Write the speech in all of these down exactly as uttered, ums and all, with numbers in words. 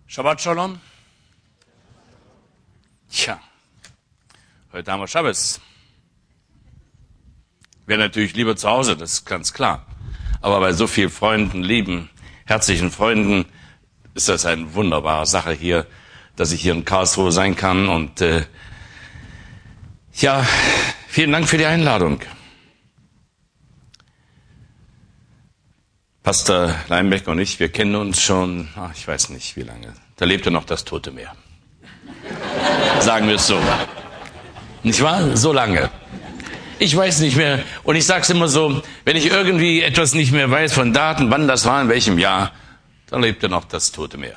Shabbat Shalom. Tja, heute haben wir Schabbos. Wäre natürlich lieber zu Hause, das ist ganz klar. Aber bei so vielen Freunden, lieben, herzlichen Freunden, ist das eine wunderbare Sache hier, dass ich hier in Karlsruhe sein kann. Und äh, ja, vielen Dank für die Einladung. Pastor Leinbeck und ich, wir kennen uns schon, ach, ich weiß nicht wie lange. Da lebte noch das Tote Meer. Sagen wir es so. Nicht wahr? So lange. Ich weiß nicht mehr. Und ich sage es immer so, wenn ich irgendwie etwas nicht mehr weiß von Daten, wann das war, in welchem Jahr, dann lebte noch das Tote Meer.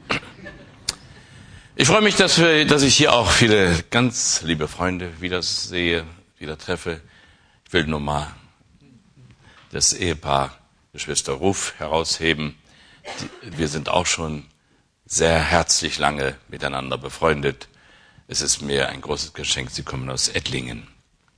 Ich freue mich, dass, wir, dass ich hier auch viele ganz liebe Freunde wieder sehe, wieder treffe. Ich will nur mal das Ehepaar Geschwister Ruf herausheben. Wir sind auch schon sehr herzlich lange miteinander befreundet. Es ist mir ein großes Geschenk. Sie kommen aus Ettlingen.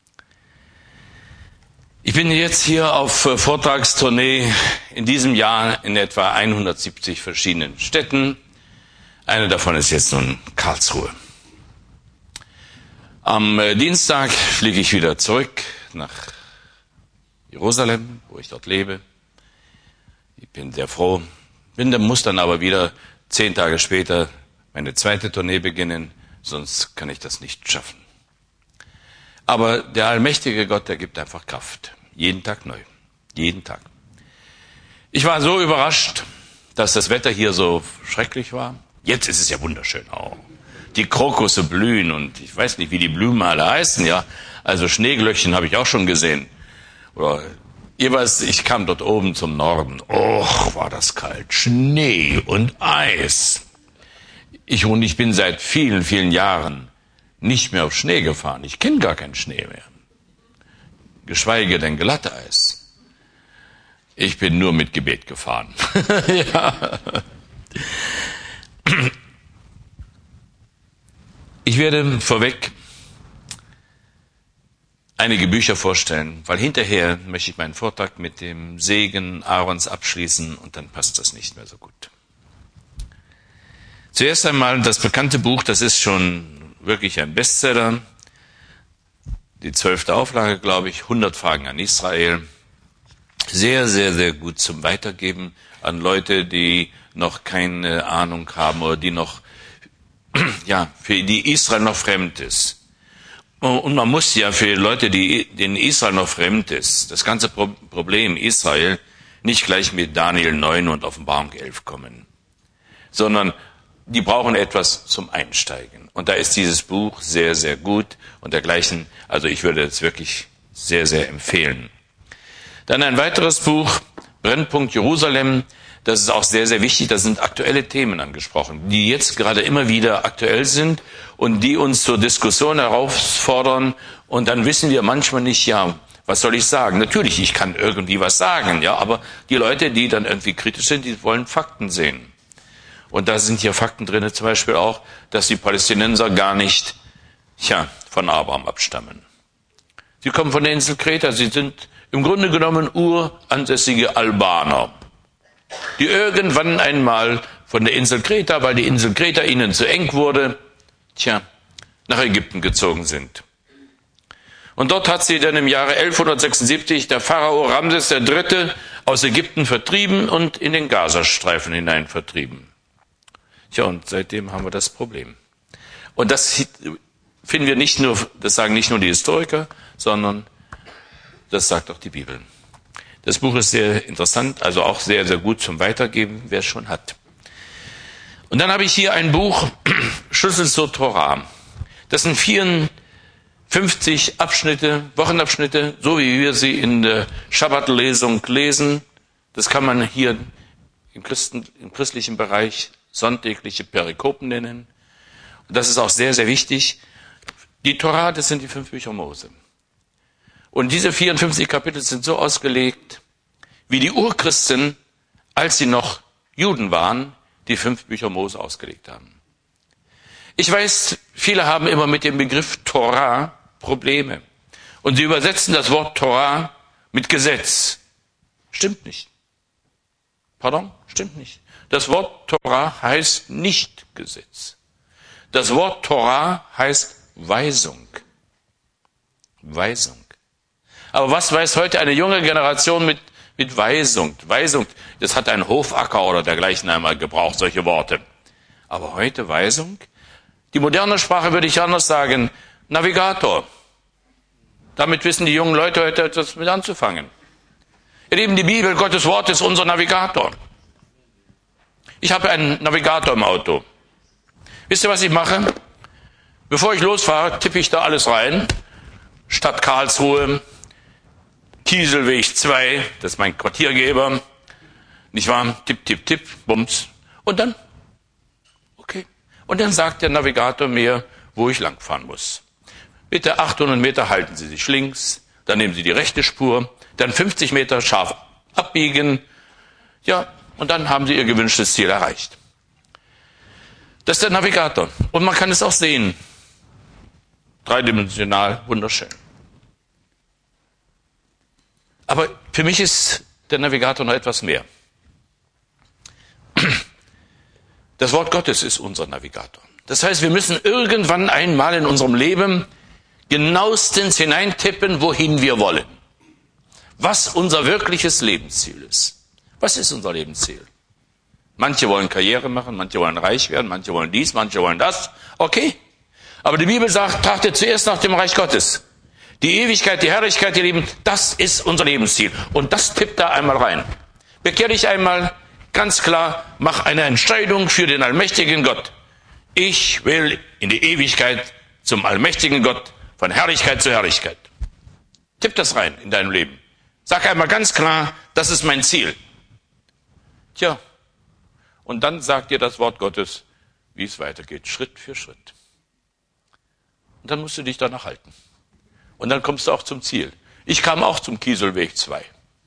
Ich bin jetzt hier auf Vortragstournee in diesem Jahr in etwa hundertsiebzig verschiedenen Städten. Eine davon ist jetzt nun Karlsruhe. Am Dienstag fliege ich wieder zurück nach Jerusalem, wo ich dort lebe. Ich bin sehr froh. Bin, muss dann aber wieder zehn Tage später meine zweite Tournee beginnen, sonst kann ich das nicht schaffen. Aber der allmächtige Gott, der gibt einfach Kraft. Jeden Tag neu. Jeden Tag. Ich war so überrascht, dass das Wetter hier so schrecklich war. Jetzt ist es ja wunderschön. Oh. Die Krokusse blühen und ich weiß nicht, wie die Blumen alle heißen, ja. Also Schneeglöckchen habe ich auch schon gesehen. Oder jeweils, ich kam dort oben zum Norden. Och, war das kalt. Schnee und Eis. Ich, und ich bin seit vielen, vielen Jahren nicht mehr auf Schnee gefahren. Ich kenne gar keinen Schnee mehr. Geschweige denn Glatteis. Ich bin nur mit Gebet gefahren. Ja. Ich werde vorweg einige Bücher vorstellen, weil hinterher möchte ich meinen Vortrag mit dem Segen Aarons abschließen und dann passt das nicht mehr so gut. Zuerst einmal das bekannte Buch, das ist schon wirklich ein Bestseller. Die zwölfte Auflage, glaube ich, hundert Fragen an Israel. Sehr, sehr, sehr gut zum Weitergeben an Leute, die noch keine Ahnung haben oder die noch, ja, für die Israel noch fremd ist. Und man muss ja für Leute, die, denen Israel noch fremd ist, das ganze Problem Israel nicht gleich mit Daniel neun und Offenbarung elf kommen, sondern die brauchen etwas zum Einsteigen. Und da ist dieses Buch sehr, sehr gut und dergleichen. Also ich würde es wirklich sehr, sehr empfehlen. Dann ein weiteres Buch, Brennpunkt Jerusalem. Das ist auch sehr, sehr wichtig. Da sind aktuelle Themen angesprochen, die jetzt gerade immer wieder aktuell sind und die uns zur Diskussion herausfordern. Und dann wissen wir manchmal nicht, ja, was soll ich sagen? Natürlich, ich kann irgendwie was sagen, ja, aber die Leute, die dann irgendwie kritisch sind, die wollen Fakten sehen. Und da sind hier Fakten drin, zum Beispiel auch, dass die Palästinenser gar nicht, ja, von Abraham abstammen. Sie kommen von der Insel Kreta, sie sind im Grunde genommen uransässige Albaner, die irgendwann einmal von der Insel Kreta, weil die Insel Kreta ihnen zu eng wurde, tja, nach Ägypten gezogen sind. Und dort hat sie dann im Jahre elfhundertsechsundsiebzig der Pharao Ramses der Dritte aus Ägypten vertrieben und in den Gazastreifen hinein vertrieben. Tja, und seitdem haben wir das Problem. Und das finden wir nicht nur, das sagen nicht nur die Historiker, sondern das sagt auch die Bibel. Das Buch ist sehr interessant, also auch sehr, sehr gut zum Weitergeben, wer es schon hat. Und dann habe ich hier ein Buch, Schlüssel zur Torah. Das sind vierundfünfzig Abschnitte, Wochenabschnitte, so wie wir sie in der Schabbatlesung lesen. Das kann man hier im, Christen, im christlichen Bereich sonntägliche Perikopen nennen. Und das ist auch sehr, sehr wichtig. Die Torah, das sind die fünf Bücher Mose. Und diese vierundfünfzig Kapitel sind so ausgelegt, wie die Urchristen, als sie noch Juden waren, die fünf Bücher Mose ausgelegt haben. Ich weiß, viele haben immer mit dem Begriff Torah Probleme. Und sie übersetzen das Wort Torah mit Gesetz. Stimmt nicht. Pardon? stimmt nicht. Das Wort Torah heißt nicht Gesetz. Das Wort Torah heißt Weisung. Weisung. Aber was weiß heute eine junge Generation mit, mit Weisung? Weisung, das hat ein Hofacker oder dergleichen einmal gebraucht, solche Worte. Aber heute Weisung? Die moderne Sprache würde ich anders sagen, Navigator. Damit wissen die jungen Leute heute etwas mit anzufangen. Ihr Lieben, die Bibel, Gottes Wort, ist unser Navigator. Ich habe einen Navigator im Auto. Wisst ihr, was ich mache? Bevor ich losfahre, tippe ich da alles rein. Stadt Karlsruhe, Kieselweg zwei, das ist mein Quartiergeber. Nicht wahr? Tipp, tipp, tipp, bums. Und dann? Okay. Und dann sagt der Navigator mir, wo ich langfahren muss. Bitte achthundert Meter halten Sie sich links, dann nehmen Sie die rechte Spur, dann fünfzig Meter scharf abbiegen. Ja, und dann haben Sie Ihr gewünschtes Ziel erreicht. Das ist der Navigator. Und man kann es auch sehen. Dreidimensional, wunderschön. Aber für mich ist der Navigator noch etwas mehr. Das Wort Gottes ist unser Navigator. Das heißt, wir müssen irgendwann einmal in unserem Leben genauestens hineintippen, wohin wir wollen. Was unser wirkliches Lebensziel ist. Was ist unser Lebensziel? Manche wollen Karriere machen, manche wollen reich werden, manche wollen dies, manche wollen das. Okay. Aber die Bibel sagt, trachtet zuerst nach dem Reich Gottes. Die Ewigkeit, die Herrlichkeit, ihr Lieben, das ist unser Lebensziel. Und das tippt da einmal rein. Bekehr dich einmal, ganz klar, mach eine Entscheidung für den allmächtigen Gott. Ich will in die Ewigkeit zum allmächtigen Gott, von Herrlichkeit zu Herrlichkeit. Tipp das rein in deinem Leben. Sag einmal ganz klar, das ist mein Ziel. Tja, und dann sagt dir das Wort Gottes, wie es weitergeht, Schritt für Schritt. Und dann musst du dich danach halten. Und dann kommst du auch zum Ziel. Ich kam auch zum Kieselweg zwei.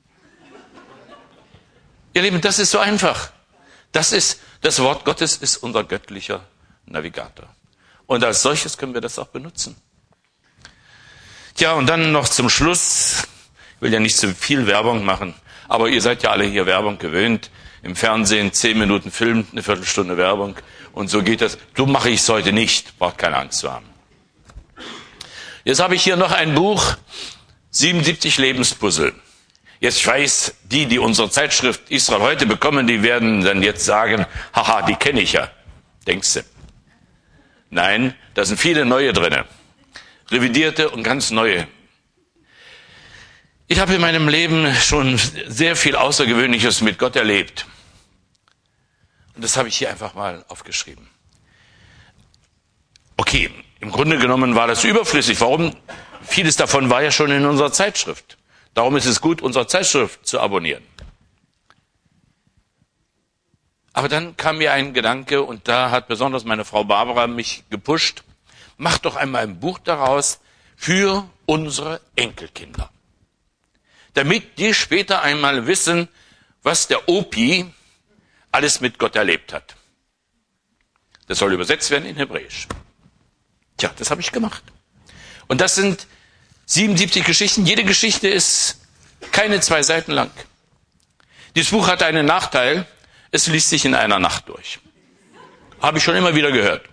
Ihr Lieben, das ist so einfach. Das ist, das Wort Gottes ist unser göttlicher Navigator. Und als solches können wir das auch benutzen. Tja, und dann noch zum Schluss. Ich will ja nicht zu viel Werbung machen, aber ihr seid ja alle hier Werbung gewöhnt. Im Fernsehen zehn Minuten Film, eine Viertelstunde Werbung. Und so geht das. So mache ich es heute nicht. Braucht keine Angst zu haben. Jetzt habe ich hier noch ein Buch, siebenundsiebzig Lebenspuzzle. Jetzt, ich weiß, die, die unsere Zeitschrift Israel heute bekommen, die werden dann jetzt sagen, haha, die kenne ich ja. Denkst du? Nein, da sind viele neue drinne. Revidierte und ganz neue. Ich habe in meinem Leben schon sehr viel Außergewöhnliches mit Gott erlebt. Und das habe ich hier einfach mal aufgeschrieben. Okay, im Grunde genommen war das überflüssig. Warum? Vieles davon war ja schon in unserer Zeitschrift. Darum ist es gut, unsere Zeitschrift zu abonnieren. Aber dann kam mir ein Gedanke, und da hat besonders meine Frau Barbara mich gepusht. Mach doch einmal ein Buch daraus für unsere Enkelkinder. Damit die später einmal wissen, was der Opi alles mit Gott erlebt hat. Das soll übersetzt werden in Hebräisch. Tja, das habe ich gemacht. Und das sind siebenundsiebzig Geschichten. Jede Geschichte ist keine zwei Seiten lang. Dieses Buch hat einen Nachteil. Es liest sich in einer Nacht durch. Habe ich schon immer wieder gehört.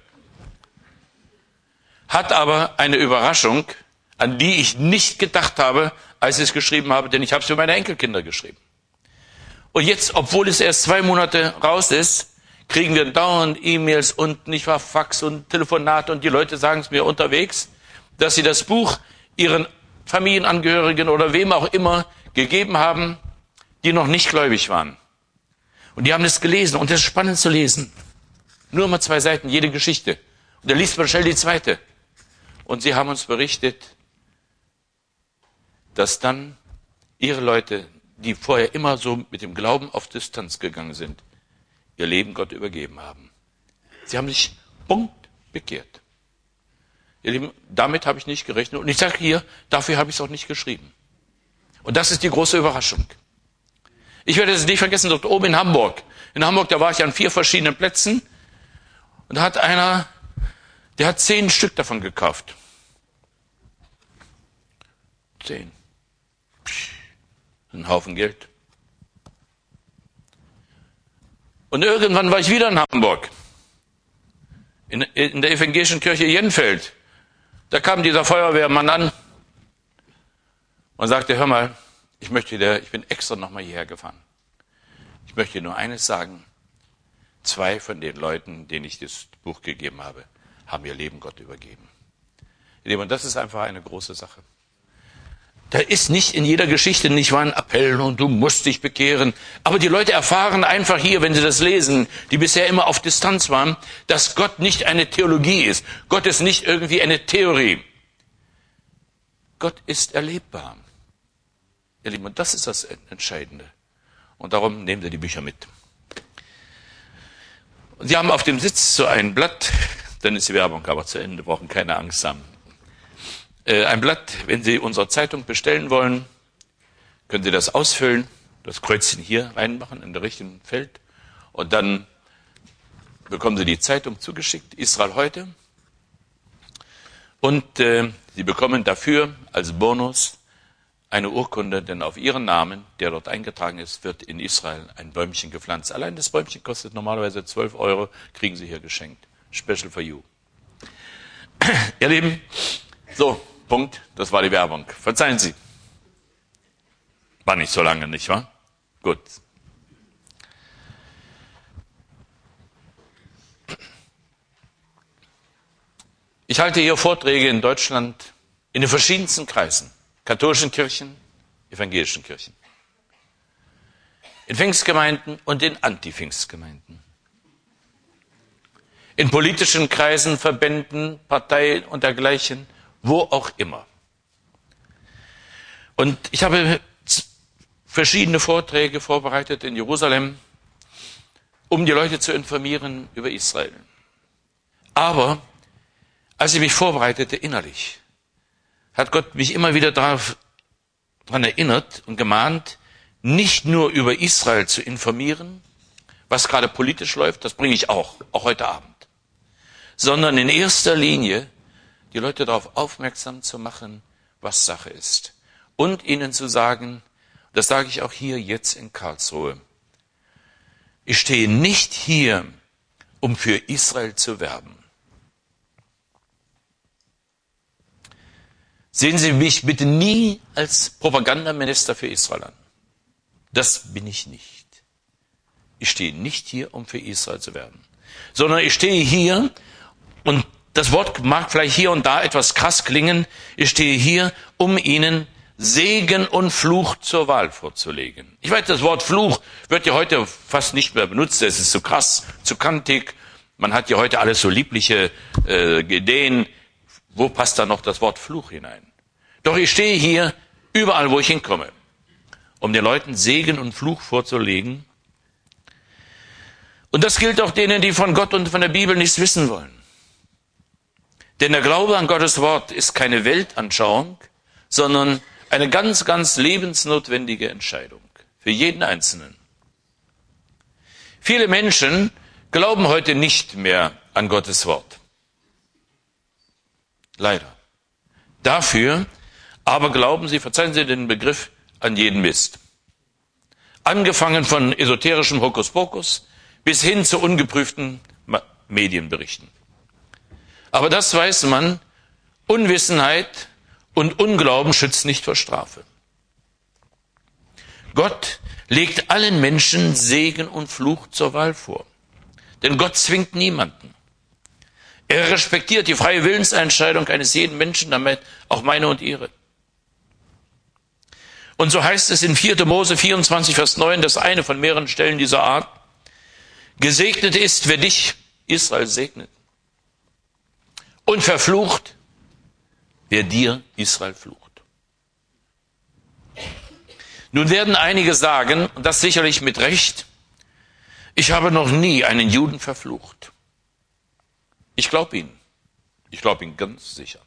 Hat aber eine Überraschung, an die ich nicht gedacht habe, als ich es geschrieben habe, denn ich habe es für meine Enkelkinder geschrieben. Und jetzt, obwohl es erst zwei Monate raus ist, kriegen wir dauernd E-Mails und nicht wahr, Fax und Telefonate, und die Leute sagen es mir unterwegs, dass sie das Buch ihren Familienangehörigen oder wem auch immer gegeben haben, die noch nicht gläubig waren. Und die haben es gelesen, und es ist spannend zu lesen. Nur mal zwei Seiten, jede Geschichte. Und dann liest man schnell die zweite. Und sie haben uns berichtet, dass dann ihre Leute, die vorher immer so mit dem Glauben auf Distanz gegangen sind, ihr Leben Gott übergeben haben. Sie haben sich Punkt bekehrt. Ihr Lieben, damit habe ich nicht gerechnet. Und ich sage hier, dafür habe ich es auch nicht geschrieben. Und das ist die große Überraschung. Ich werde es nicht vergessen, dort oben in Hamburg. In Hamburg, da war ich an vier verschiedenen Plätzen. Und da hat einer, der hat zehn Stück davon gekauft. Zehn. Psch, ein Haufen Geld. Und irgendwann war ich wieder in Hamburg, in, in der evangelischen Kirche Jenfeld. Da kam dieser Feuerwehrmann an und sagte, hör mal, ich möchte dir, ich bin extra nochmal hierher gefahren. Ich möchte dir nur eines sagen. Zwei von den Leuten, denen ich das Buch gegeben habe, haben ihr Leben Gott übergeben. Und das ist einfach eine große Sache. Da ist nicht in jeder Geschichte nicht war ein Appell und du musst dich bekehren. Aber die Leute erfahren einfach hier, wenn sie das lesen, die bisher immer auf Distanz waren, dass Gott nicht eine Theologie ist. Gott ist nicht irgendwie eine Theorie. Gott ist erlebbar. Ihr Lieben, und das ist das Entscheidende. Und darum nehmen Sie die Bücher mit. Und Sie haben auf dem Sitz so ein Blatt, dann ist die Werbung aber zu Ende, brauchen keine Angst haben. Ein Blatt, wenn Sie unsere Zeitung bestellen wollen, können Sie das ausfüllen, das Kreuzchen hier reinmachen in der richtigen Feld und dann bekommen Sie die Zeitung zugeschickt, Israel heute. Und äh, Sie bekommen dafür als Bonus eine Urkunde, denn auf Ihren Namen, der dort eingetragen ist, wird in Israel ein Bäumchen gepflanzt. Allein das Bäumchen kostet normalerweise zwölf Euro, kriegen Sie hier geschenkt. Special for you. Ihr Lieben, so, Punkt, das war die Werbung. Verzeihen Sie. War nicht so lange, nicht wahr? Gut. Ich halte hier Vorträge in Deutschland in den verschiedensten Kreisen. Katholischen Kirchen, evangelischen Kirchen. In Pfingstgemeinden und in Anti-Pfingstgemeinden. In politischen Kreisen, Verbänden, Parteien und dergleichen, wo auch immer. Und ich habe verschiedene Vorträge vorbereitet in Jerusalem, um die Leute zu informieren über Israel. Aber als ich mich vorbereitete innerlich, hat Gott mich immer wieder daran erinnert und gemahnt, nicht nur über Israel zu informieren, was gerade politisch läuft, das bringe ich auch, auch heute Abend, sondern in erster Linie die Leute darauf aufmerksam zu machen, was Sache ist. Und ihnen zu sagen, das sage ich auch hier jetzt in Karlsruhe, ich stehe nicht hier, um für Israel zu werben. Sehen Sie mich bitte nie als Propagandaminister für Israel an. Das bin ich nicht. Ich stehe nicht hier, um für Israel zu werben, sondern ich stehe hier, und das Wort mag vielleicht hier und da etwas krass klingen, ich stehe hier, um Ihnen Segen und Fluch zur Wahl vorzulegen. Ich weiß, das Wort Fluch wird ja heute fast nicht mehr benutzt, es ist zu krass, zu kantig, man hat ja heute alles so liebliche äh, Ideen. Wo passt da noch das Wort Fluch hinein? Doch ich stehe hier überall, wo ich hinkomme, um den Leuten Segen und Fluch vorzulegen. Und das gilt auch denen, die von Gott und von der Bibel nichts wissen wollen. Denn der Glaube an Gottes Wort ist keine Weltanschauung, sondern eine ganz, ganz lebensnotwendige Entscheidung für jeden Einzelnen. Viele Menschen glauben heute nicht mehr an Gottes Wort. Leider. Dafür aber glauben sie, verzeihen Sie den Begriff, an jeden Mist. Angefangen von esoterischem Hokuspokus bis hin zu ungeprüften Medienberichten. Aber das weiß man, Unwissenheit und Unglauben schützt nicht vor Strafe. Gott legt allen Menschen Segen und Fluch zur Wahl vor. Denn Gott zwingt niemanden. Er respektiert die freie Willensentscheidung eines jeden Menschen, damit auch meine und ihre. Und so heißt es in vierter Mose vierundzwanzig, Vers neun, das eine von mehreren Stellen dieser Art: Gesegnet ist, wer dich, Israel, segnet. Und verflucht, wer dir, Israel, flucht. Nun werden einige sagen, und das sicherlich mit Recht, ich habe noch nie einen Juden verflucht. Ich glaube Ihnen. Ich glaube Ihnen ganz sicher.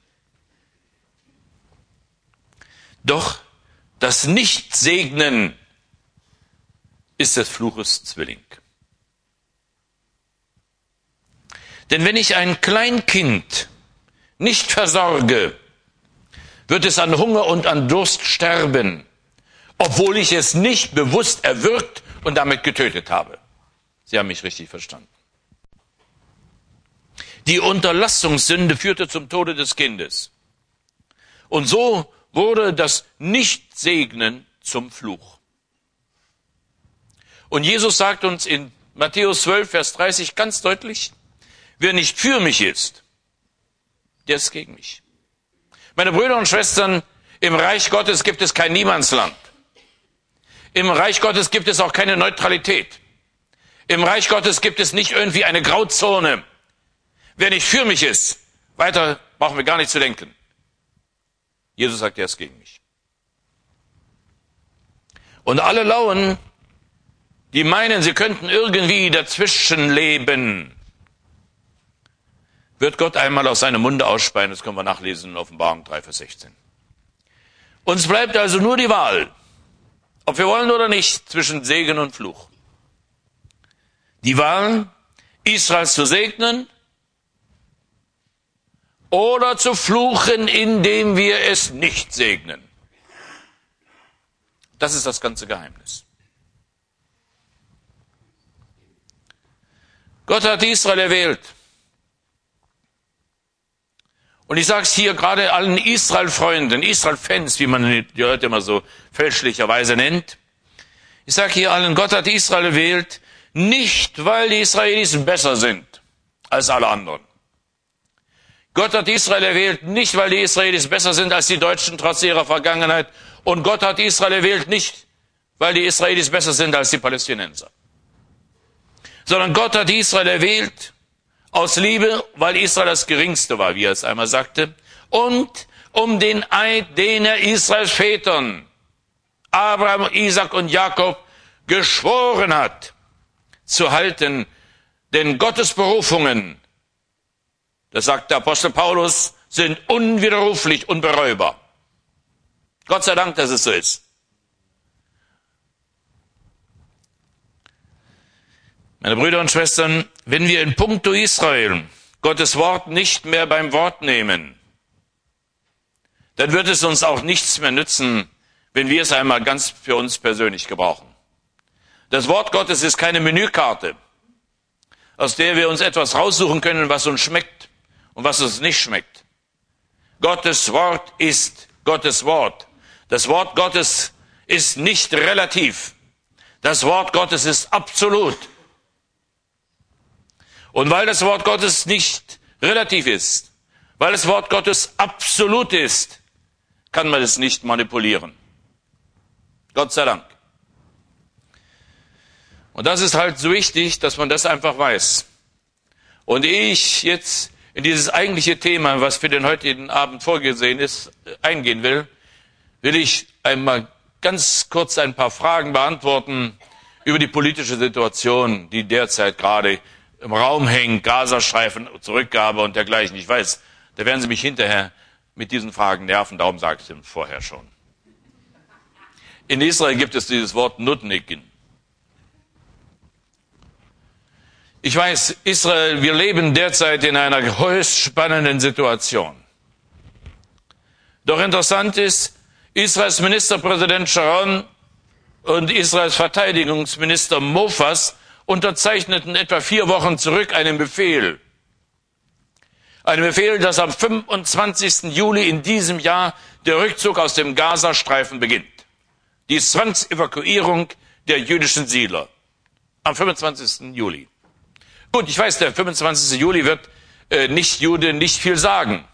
Doch das Nichtsegnen ist des Fluches Zwilling. Denn wenn ich ein Kleinkind nicht versorge, wird es an Hunger und an Durst sterben, obwohl ich es nicht bewusst erwürgt und damit getötet habe. Sie haben mich richtig verstanden. Die Unterlassungssünde führte zum Tode des Kindes. Und so wurde das Nichtsegnen zum Fluch. Und Jesus sagt uns in Matthäus zwölf, Vers dreißig ganz deutlich, wer nicht für mich ist, der ist gegen mich. Meine Brüder und Schwestern, im Reich Gottes gibt es kein Niemandsland. Im Reich Gottes gibt es auch keine Neutralität. Im Reich Gottes gibt es nicht irgendwie eine Grauzone. Wer nicht für mich ist, weiter brauchen wir gar nicht zu denken. Jesus sagt, er ist gegen mich. Und alle Lauen, die meinen, sie könnten irgendwie dazwischen leben, wird Gott einmal aus seinem Munde ausspeien. Das können wir nachlesen in Offenbarung drei, Vers sechzehn. Uns bleibt also nur die Wahl, ob wir wollen oder nicht, zwischen Segen und Fluch. Die Wahl, Israels zu segnen oder zu fluchen, indem wir es nicht segnen. Das ist das ganze Geheimnis. Gott hat Israel erwählt. Und ich sage es hier gerade allen Israel-Freunden, Israel-Fans, wie man die heute immer so fälschlicherweise nennt. Ich sage hier allen, Gott hat Israel erwählt, nicht weil die Israelis besser sind als alle anderen. Gott hat Israel erwählt, nicht weil die Israelis besser sind als die Deutschen trotz ihrer Vergangenheit. Und Gott hat Israel erwählt, nicht weil die Israelis besser sind als die Palästinenser. Sondern Gott hat Israel erwählt aus Liebe, weil Israel das Geringste war, wie er es einmal sagte, und um den Eid, den er Israels Vätern, Abraham, Isaac und Jakob, geschworen hat, zu halten. Denn Gottes Berufungen, das sagt der Apostel Paulus, sind unwiderruflich, unbereubar. Gott sei Dank, dass es so ist. Meine Brüder und Schwestern, wenn wir in puncto Israel Gottes Wort nicht mehr beim Wort nehmen, dann wird es uns auch nichts mehr nützen, wenn wir es einmal ganz für uns persönlich gebrauchen. Das Wort Gottes ist keine Menükarte, aus der wir uns etwas raussuchen können, was uns schmeckt und was uns nicht schmeckt. Gottes Wort ist Gottes Wort. Das Wort Gottes ist nicht relativ. Das Wort Gottes ist absolut. Und weil das Wort Gottes nicht relativ ist, weil das Wort Gottes absolut ist, kann man es nicht manipulieren. Gott sei Dank. Und das ist halt so wichtig, dass man das einfach weiß. Und ehe ich jetzt in dieses eigentliche Thema, was für den heutigen Abend vorgesehen ist, eingehen will, will ich einmal ganz kurz ein paar Fragen beantworten über die politische Situation, die derzeit gerade im Raum hängt, Gazastreifen, Zurückgabe und dergleichen. Ich weiß, da werden Sie mich hinterher mit diesen Fragen nerven, darum sage ich es Ihnen vorher schon. In Israel gibt es dieses Wort Nudniken. Ich weiß, Israel, wir leben derzeit in einer höchst spannenden Situation. Doch interessant ist, Israels Ministerpräsident Sharon und Israels Verteidigungsminister Mofas unterzeichneten etwa vier Wochen zurück einen Befehl. Einen Befehl, dass am fünfundzwanzigsten Juli in diesem Jahr der Rückzug aus dem Gazastreifen beginnt. Die Zwangsevakuierung der jüdischen Siedler. Am fünfundzwanzigsten Juli. Gut, ich weiß, der fünfundzwanzigste Juli wird äh, Nicht-Jude nicht viel sagen.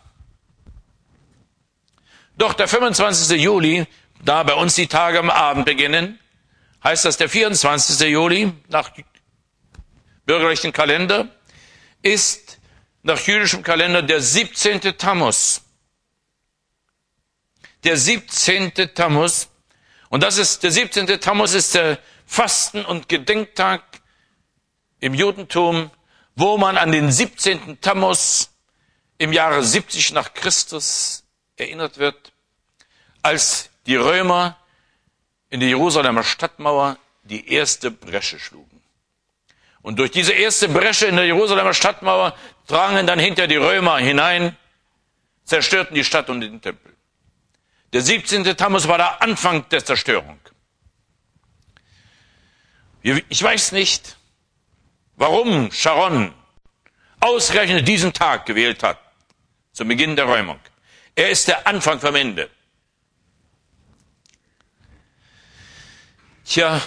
Doch der fünfundzwanzigste Juli, da bei uns die Tage am Abend beginnen, heißt das, der vierundzwanzigste Juli nach bürgerlichen Kalender ist nach jüdischem Kalender der siebzehnte Tammuz. Der siebzehnte Tammuz. Und das ist, der siebzehnte Tammuz ist der Fasten- und Gedenktag im Judentum, wo man an den siebzehnten Tammuz im Jahre siebzig nach Christus erinnert wird, als die Römer in der Jerusalemer Stadtmauer die erste Bresche schlugen. Und durch diese erste Bresche in der Jerusalemer Stadtmauer drangen dann hinter die Römer hinein, zerstörten die Stadt und den Tempel. Der siebzehnte Tammuz war der Anfang der Zerstörung. Ich weiß nicht, warum Sharon ausgerechnet diesen Tag gewählt hat, zum Beginn der Räumung. Er ist der Anfang vom Ende. Tja,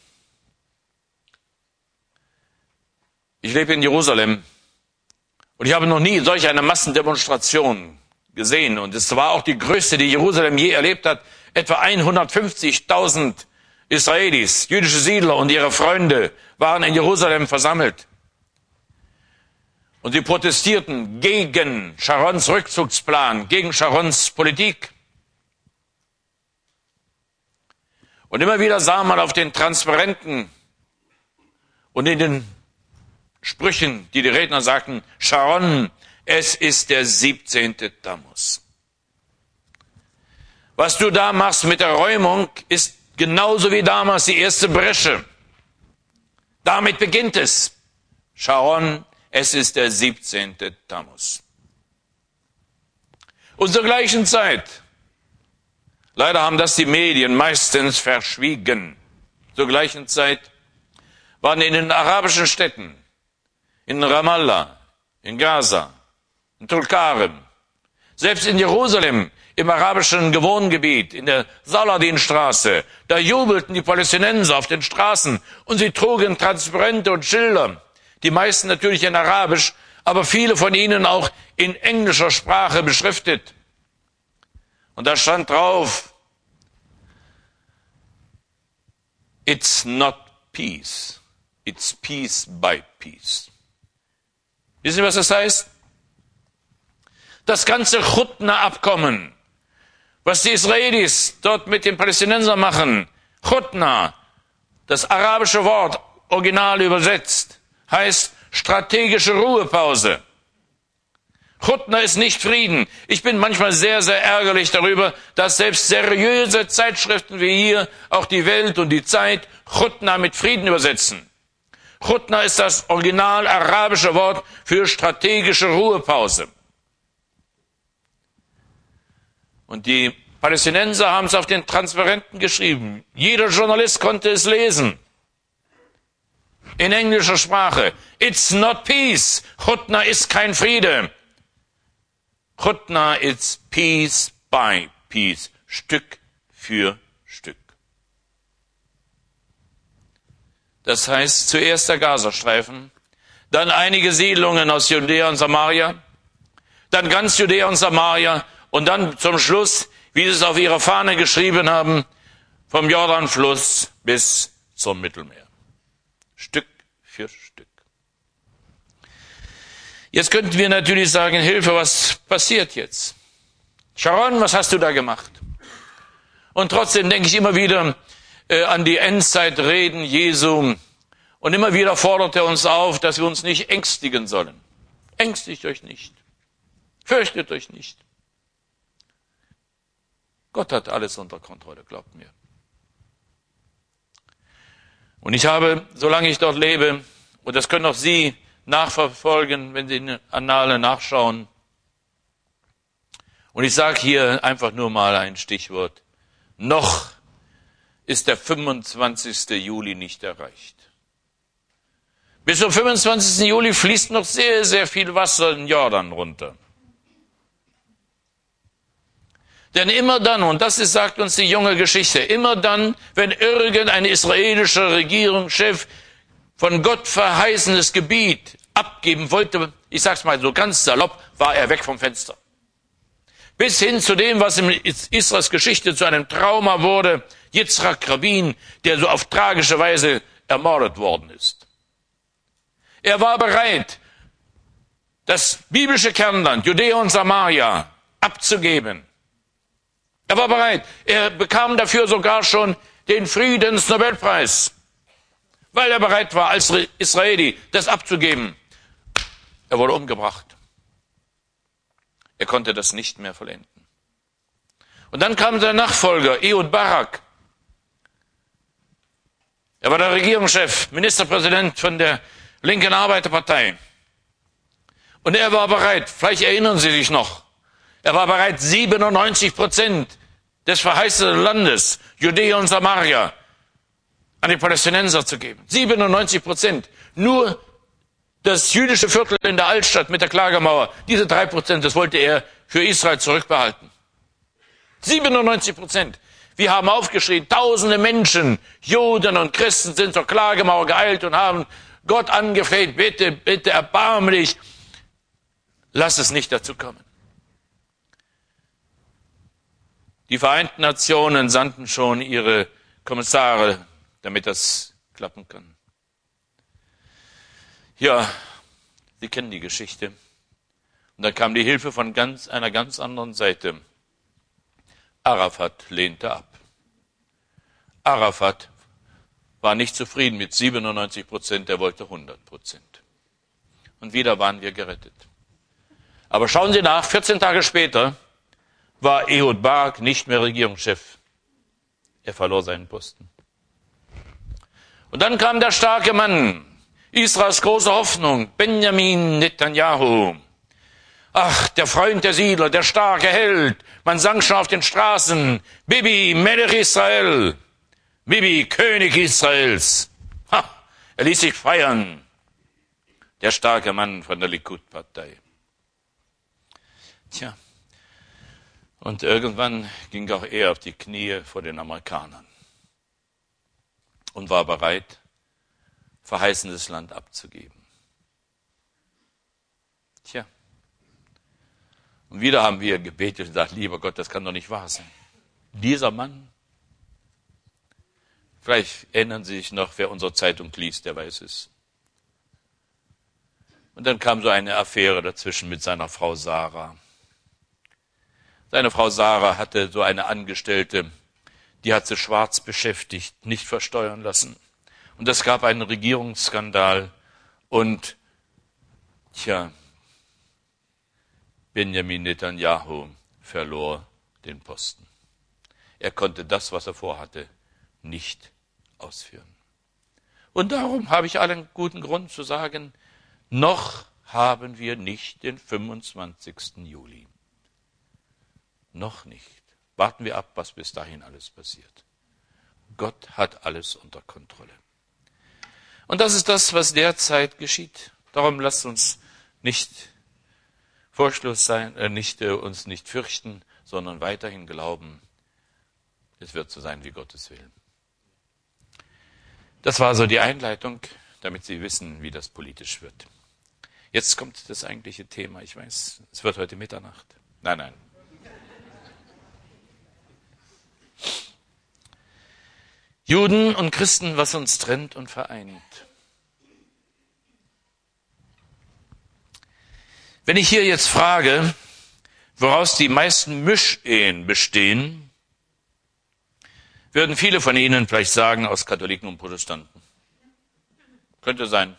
ich lebe in Jerusalem und ich habe noch nie solch eine Massendemonstration gesehen. Und es war auch die größte, die Jerusalem je erlebt hat. Etwa hundertfünfzigtausend Israelis, jüdische Siedler und ihre Freunde waren in Jerusalem versammelt. Und sie protestierten gegen Sharons Rückzugsplan, gegen Sharons Politik. Und immer wieder sah man auf den Transparenten und in den Sprüchen, die die Redner sagten, Sharon, es ist der siebzehnte Tammuz. Was du da machst mit der Räumung, ist genauso wie damals die erste Bresche. Damit beginnt es. Sharon, es ist der siebzehnte Tammuz. Und zur gleichen Zeit, leider haben das die Medien meistens verschwiegen, zur gleichen Zeit waren in den arabischen Städten, in Ramallah, in Gaza, in Tulkarem, selbst in Jerusalem, im arabischen Wohngebiet, in der Saladinstraße, da jubelten die Palästinenser auf den Straßen und sie trugen Transparente und Schilder, die meisten natürlich in Arabisch, aber viele von ihnen auch in englischer Sprache beschriftet. Und da stand drauf, it's not peace, it's peace by peace. Wissen Sie, was das heißt? Das ganze Chutna-Abkommen, was die Israelis dort mit den Palästinensern machen, Chutna, das arabische Wort, original übersetzt, heißt strategische Ruhepause. Chutna ist nicht Frieden. Ich bin manchmal sehr, sehr ärgerlich darüber, dass selbst seriöse Zeitschriften wie hier, auch die Welt und die Zeit, Chutna mit Frieden übersetzen. Chutna ist das original arabische Wort für strategische Ruhepause. Und die Palästinenser haben es auf den Transparenten geschrieben. Jeder Journalist konnte es lesen. In englischer Sprache. It's not peace. Chutna ist kein Friede. Chutna ist peace by peace. Stück für Stück. Das heißt, zuerst der Gazastreifen, dann einige Siedlungen aus Judäa und Samaria, dann ganz Judäa und Samaria und dann zum Schluss, wie sie es auf ihrer Fahne geschrieben haben, vom Jordanfluss bis zum Mittelmeer. Stück für Stück. Jetzt könnten wir natürlich sagen, Hilfe, was passiert jetzt? Sharon, was hast du da gemacht? Und trotzdem denke ich immer wieder äh, an die Endzeitreden Jesu. Und immer wieder fordert er uns auf, dass wir uns nicht ängstigen sollen. Ängstigt euch nicht. Fürchtet euch nicht. Gott hat alles unter Kontrolle, glaubt mir. Und ich habe, solange ich dort lebe, und das können auch Sie nachverfolgen, wenn Sie in den Annalen nachschauen, und ich sage hier einfach nur mal ein Stichwort, noch ist der fünfundzwanzigste Juli nicht erreicht. Bis zum fünfundzwanzigsten Juli fließt noch sehr, sehr viel Wasser in Jordan runter. Denn immer dann, und das ist, sagt uns die junge Geschichte, immer dann, wenn irgendein israelischer Regierungschef von Gott verheißenes Gebiet abgeben wollte, ich sag's mal so ganz salopp, war er weg vom Fenster. Bis hin zu dem, was in Israels Geschichte zu einem Trauma wurde, Yitzhak Rabin, der so auf tragische Weise ermordet worden ist. Er war bereit, das biblische Kernland, Judäa und Samaria, abzugeben. Er war bereit. Er bekam dafür sogar schon den Friedensnobelpreis, weil er bereit war, als Israeli das abzugeben. Er wurde umgebracht. Er konnte das nicht mehr vollenden. Und dann kam der Nachfolger, Ehud Barak. Er war der Regierungschef, Ministerpräsident von der linken Arbeiterpartei. Und er war bereit, vielleicht erinnern Sie sich noch, er war bereit, siebenundneunzig Prozent des verheißenen Landes, Judäa und Samaria, an die Palästinenser zu geben. siebenundneunzig Prozent. Nur Das jüdische Viertel in der Altstadt mit der Klagemauer, diese drei Prozent, das wollte er für Israel zurückbehalten. siebenundneunzig Prozent. Wir haben aufgeschrien, tausende Menschen, Juden und Christen sind zur Klagemauer geeilt und haben Gott angefleht, bitte, bitte, erbarme dich, lass es nicht dazu kommen. Die Vereinten Nationen sandten schon ihre Kommissare, damit das klappen kann. Ja, Sie kennen die Geschichte. Und dann kam die Hilfe von ganz, einer ganz anderen Seite. Arafat lehnte ab. Arafat war nicht zufrieden mit siebenundneunzig Prozent, er wollte hundert Prozent. Und wieder waren wir gerettet. Aber schauen Sie nach, vierzehn Tage später war Ehud Barak nicht mehr Regierungschef. Er verlor seinen Posten. Und dann kam der starke Mann, Israels große Hoffnung, Benjamin Netanyahu. Ach, der Freund der Siedler, der starke Held. Man sang schon auf den Straßen, Bibi, Melech Israel. Bibi, König Israels. Ha, er ließ sich feiern. Der starke Mann von der Likud-Partei. Tja, und irgendwann ging auch er auf die Knie vor den Amerikanern und war bereit, verheißenes Land abzugeben. Tja. Und wieder haben wir gebetet und gesagt, lieber Gott, das kann doch nicht wahr sein. Dieser Mann, vielleicht erinnern Sie sich noch, wer unsere Zeitung liest, der weiß es. Und dann kam so eine Affäre dazwischen mit seiner Frau Sarah. Seine Frau Sarah hatte so eine Angestellte, die hat sie schwarz beschäftigt, nicht versteuern lassen. Und es gab einen Regierungsskandal und, tja, Benjamin Netanyahu verlor den Posten. Er konnte das, was er vorhatte, nicht ausführen. Und darum habe ich allen guten Grund zu sagen, noch haben wir nicht den fünfundzwanzigsten Juli. Noch nicht. Warten wir ab, was bis dahin alles passiert. Gott hat alles unter Kontrolle. Und das ist das, was derzeit geschieht. Darum lasst uns nicht furchtlos sein, äh, nicht, äh, uns nicht fürchten, sondern weiterhin glauben, es wird so sein, wie Gottes will. Das war so die Einleitung, damit Sie wissen, wie das politisch wird. Jetzt kommt das eigentliche Thema. Ich weiß, es wird heute Mitternacht. Nein, nein. Juden und Christen, was uns trennt und vereint. Wenn ich hier jetzt frage, woraus die meisten Mischehen bestehen, würden viele von Ihnen vielleicht sagen, aus Katholiken und Protestanten. Könnte sein.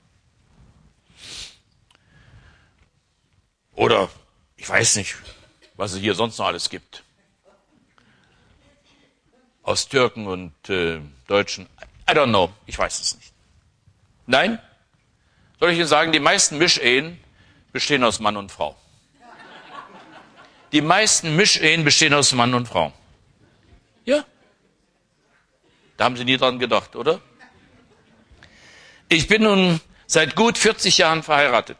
Oder, ich weiß nicht, was es hier sonst noch alles gibt. Aus Türken und äh, Deutschen. I don't know, ich weiß es nicht. Nein? Soll ich Ihnen sagen, die meisten Mischehen bestehen aus Mann und Frau. Die meisten Mischehen bestehen aus Mann und Frau. Ja. Da haben Sie nie dran gedacht, oder? Ich bin nun seit gut vierzig Jahren verheiratet.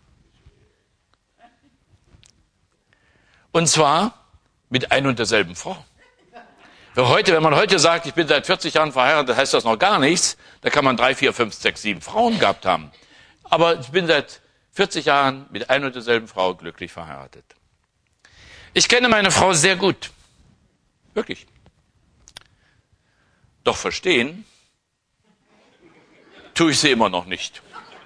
Und zwar mit ein und derselben Frau. Heute, wenn man heute sagt, ich bin seit vierzig Jahren verheiratet, heißt das noch gar nichts. Da kann man drei, vier, fünf, sechs, sieben Frauen gehabt haben. Aber ich bin seit vierzig Jahren mit ein und derselben Frau glücklich verheiratet. Ich kenne meine Frau sehr gut. Wirklich. Doch verstehen tue ich sie immer noch nicht.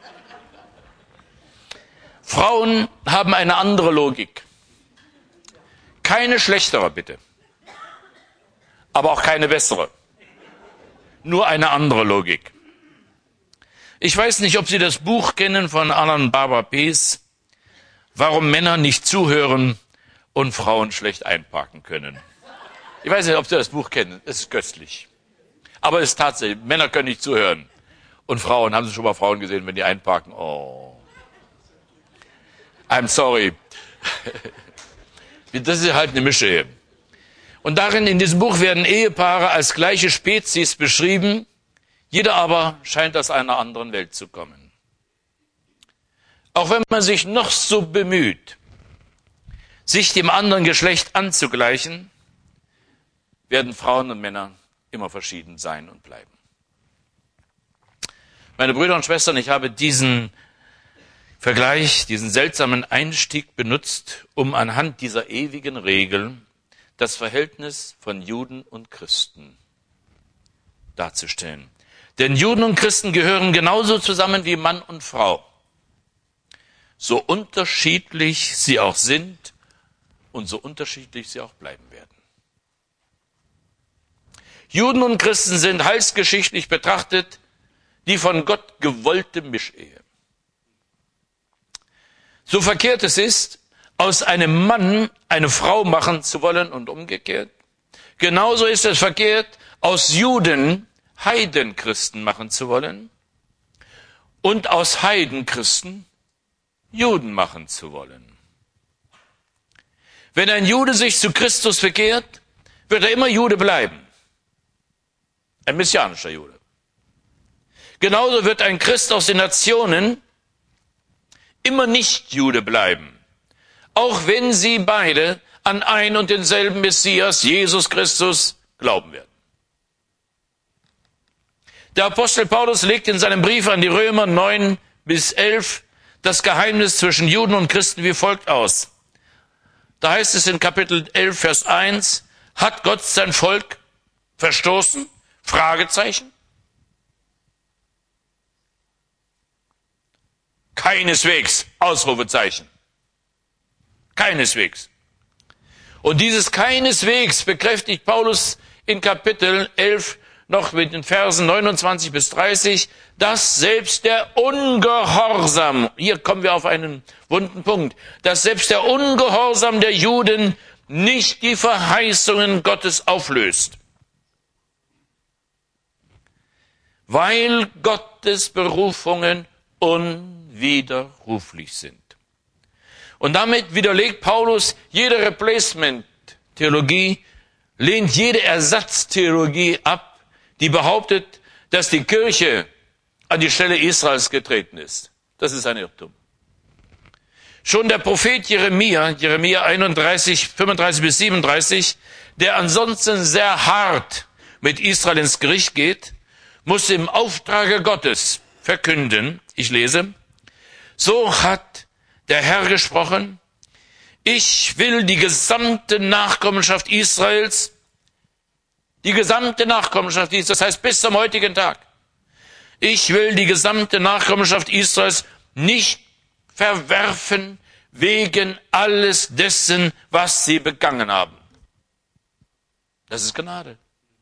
Frauen haben eine andere Logik. Keine schlechtere, bitte. Aber auch keine bessere. Nur eine andere Logik. Ich weiß nicht, ob Sie das Buch kennen von Alan Barber Pease, Warum Männer nicht zuhören und Frauen schlecht einparken können. Ich weiß nicht, ob Sie das Buch kennen. Es ist köstlich. Aber es ist tatsächlich, Männer können nicht zuhören. Und Frauen, haben Sie schon mal Frauen gesehen, wenn die einparken? Oh. I'm sorry. Das ist halt eine Mische. Und darin, in diesem Buch, werden Ehepaare als gleiche Spezies beschrieben. Jeder aber scheint aus einer anderen Welt zu kommen. Auch wenn man sich noch so bemüht, sich dem anderen Geschlecht anzugleichen, werden Frauen und Männer immer verschieden sein und bleiben. Meine Brüder und Schwestern, ich habe diesen Vergleich, diesen seltsamen Einstieg benutzt, um anhand dieser ewigen Regel das Verhältnis von Juden und Christen darzustellen. Denn Juden und Christen gehören genauso zusammen wie Mann und Frau. So unterschiedlich sie auch sind und so unterschiedlich sie auch bleiben werden. Juden und Christen sind heilsgeschichtlich betrachtet die von Gott gewollte Mischehe. So verkehrt es ist, aus einem Mann eine Frau machen zu wollen und umgekehrt. Genauso ist es verkehrt, aus Juden Heidenchristen machen zu wollen und aus Heidenchristen Juden machen zu wollen. Wenn ein Jude sich zu Christus bekehrt, wird er immer Jude bleiben. Ein messianischer Jude. Genauso wird ein Christ aus den Nationen immer nicht Jude bleiben, auch wenn sie beide an ein und denselben Messias, Jesus Christus, glauben werden. Der Apostel Paulus legt in seinem Brief an die Römer neun bis elf das Geheimnis zwischen Juden und Christen wie folgt aus. Da heißt es in Kapitel elf, Vers eins, hat Gott sein Volk verstoßen? Fragezeichen. Keineswegs, Ausrufezeichen. Keineswegs. Und dieses keineswegs bekräftigt Paulus in Kapitel elf noch mit den Versen neunundzwanzig bis dreißig, dass selbst der Ungehorsam, hier kommen wir auf einen wunden Punkt, dass selbst der Ungehorsam der Juden nicht die Verheißungen Gottes auflöst. Weil Gottes Berufungen unwiderruflich sind. Und damit widerlegt Paulus jede Replacement-Theologie, lehnt jede Ersatztheologie ab, die behauptet, dass die Kirche an die Stelle Israels getreten ist. Das ist ein Irrtum. Schon der Prophet Jeremia, Jeremia einunddreißig, fünfunddreißig bis siebenunddreißig, der ansonsten sehr hart mit Israel ins Gericht geht, muss im Auftrage Gottes verkünden, ich lese, so hat der Herr gesprochen, ich will die gesamte Nachkommenschaft Israels, die gesamte Nachkommenschaft Israels, das heißt bis zum heutigen Tag, ich will die gesamte Nachkommenschaft Israels nicht verwerfen wegen alles dessen, was sie begangen haben. Das ist Gnade.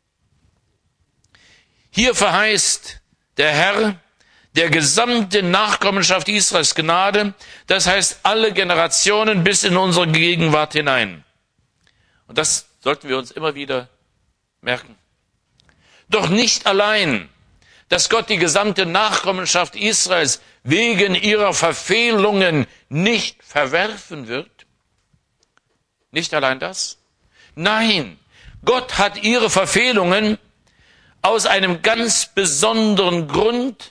Hier verheißt der Herr der gesamten Nachkommenschaft Israels Gnade, das heißt alle Generationen bis in unsere Gegenwart hinein. Und das sollten wir uns immer wieder merken. Doch nicht allein, dass Gott die gesamte Nachkommenschaft Israels wegen ihrer Verfehlungen nicht verwerfen wird. Nicht allein das. Nein, Gott hat ihre Verfehlungen aus einem ganz besonderen Grund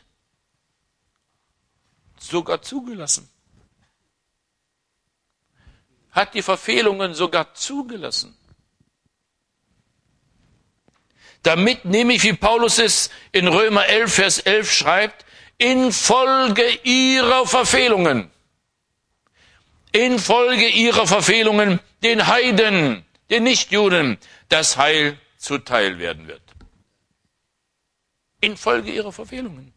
sogar zugelassen. Hat die Verfehlungen sogar zugelassen. Damit nämlich, wie Paulus es in Römer elf, Vers elf schreibt, infolge ihrer Verfehlungen, infolge ihrer Verfehlungen den Heiden, den Nichtjuden, das Heil zuteil werden wird. Infolge ihrer Verfehlungen.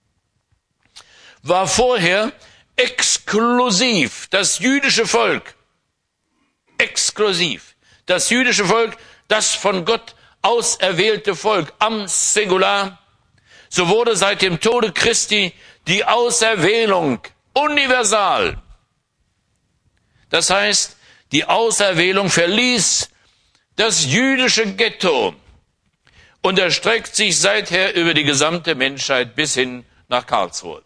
War vorher exklusiv das jüdische Volk, exklusiv das jüdische Volk, das von Gott auserwählte Volk, am Singular, so wurde seit dem Tode Christi die Auserwählung universal. Das heißt, die Auserwählung verließ das jüdische Ghetto und erstreckt sich seither über die gesamte Menschheit bis hin nach Karlsruhe.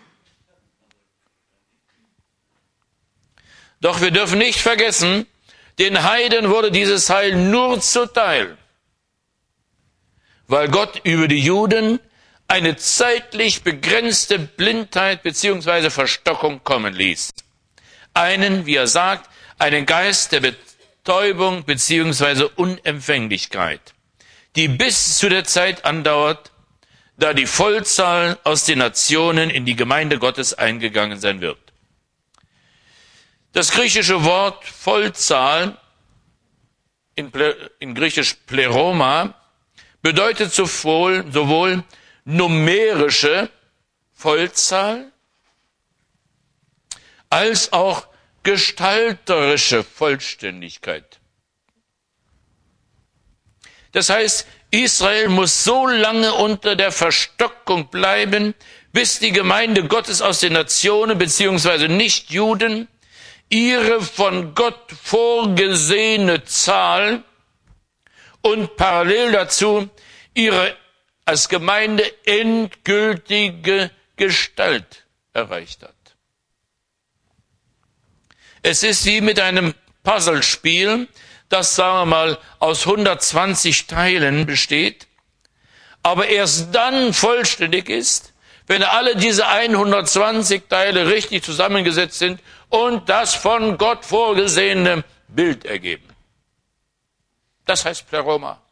Doch wir dürfen nicht vergessen, den Heiden wurde dieses Heil nur zuteil, weil Gott über die Juden eine zeitlich begrenzte Blindheit bzw. Verstockung kommen ließ. Einen, wie er sagt, einen Geist der Betäubung bzw. Unempfänglichkeit, die bis zu der Zeit andauert, da die Vollzahl aus den Nationen in die Gemeinde Gottes eingegangen sein wird. Das griechische Wort Vollzahl, in, in Griechisch Pleroma, bedeutet sowohl, sowohl numerische Vollzahl als auch gestalterische Vollständigkeit. Das heißt, Israel muss so lange unter der Verstockung bleiben, bis die Gemeinde Gottes aus den Nationen bzw. Nichtjuden ihre von Gott vorgesehene Zahl und parallel dazu ihre als Gemeinde endgültige Gestalt erreicht hat. Es ist wie mit einem Puzzlespiel, das, sagen wir mal, aus hundertzwanzig Teilen besteht, aber erst dann vollständig ist, wenn alle diese hundertzwanzig Teile richtig zusammengesetzt sind und das von Gott vorgesehene Bild ergeben. Das heißt Pleroma.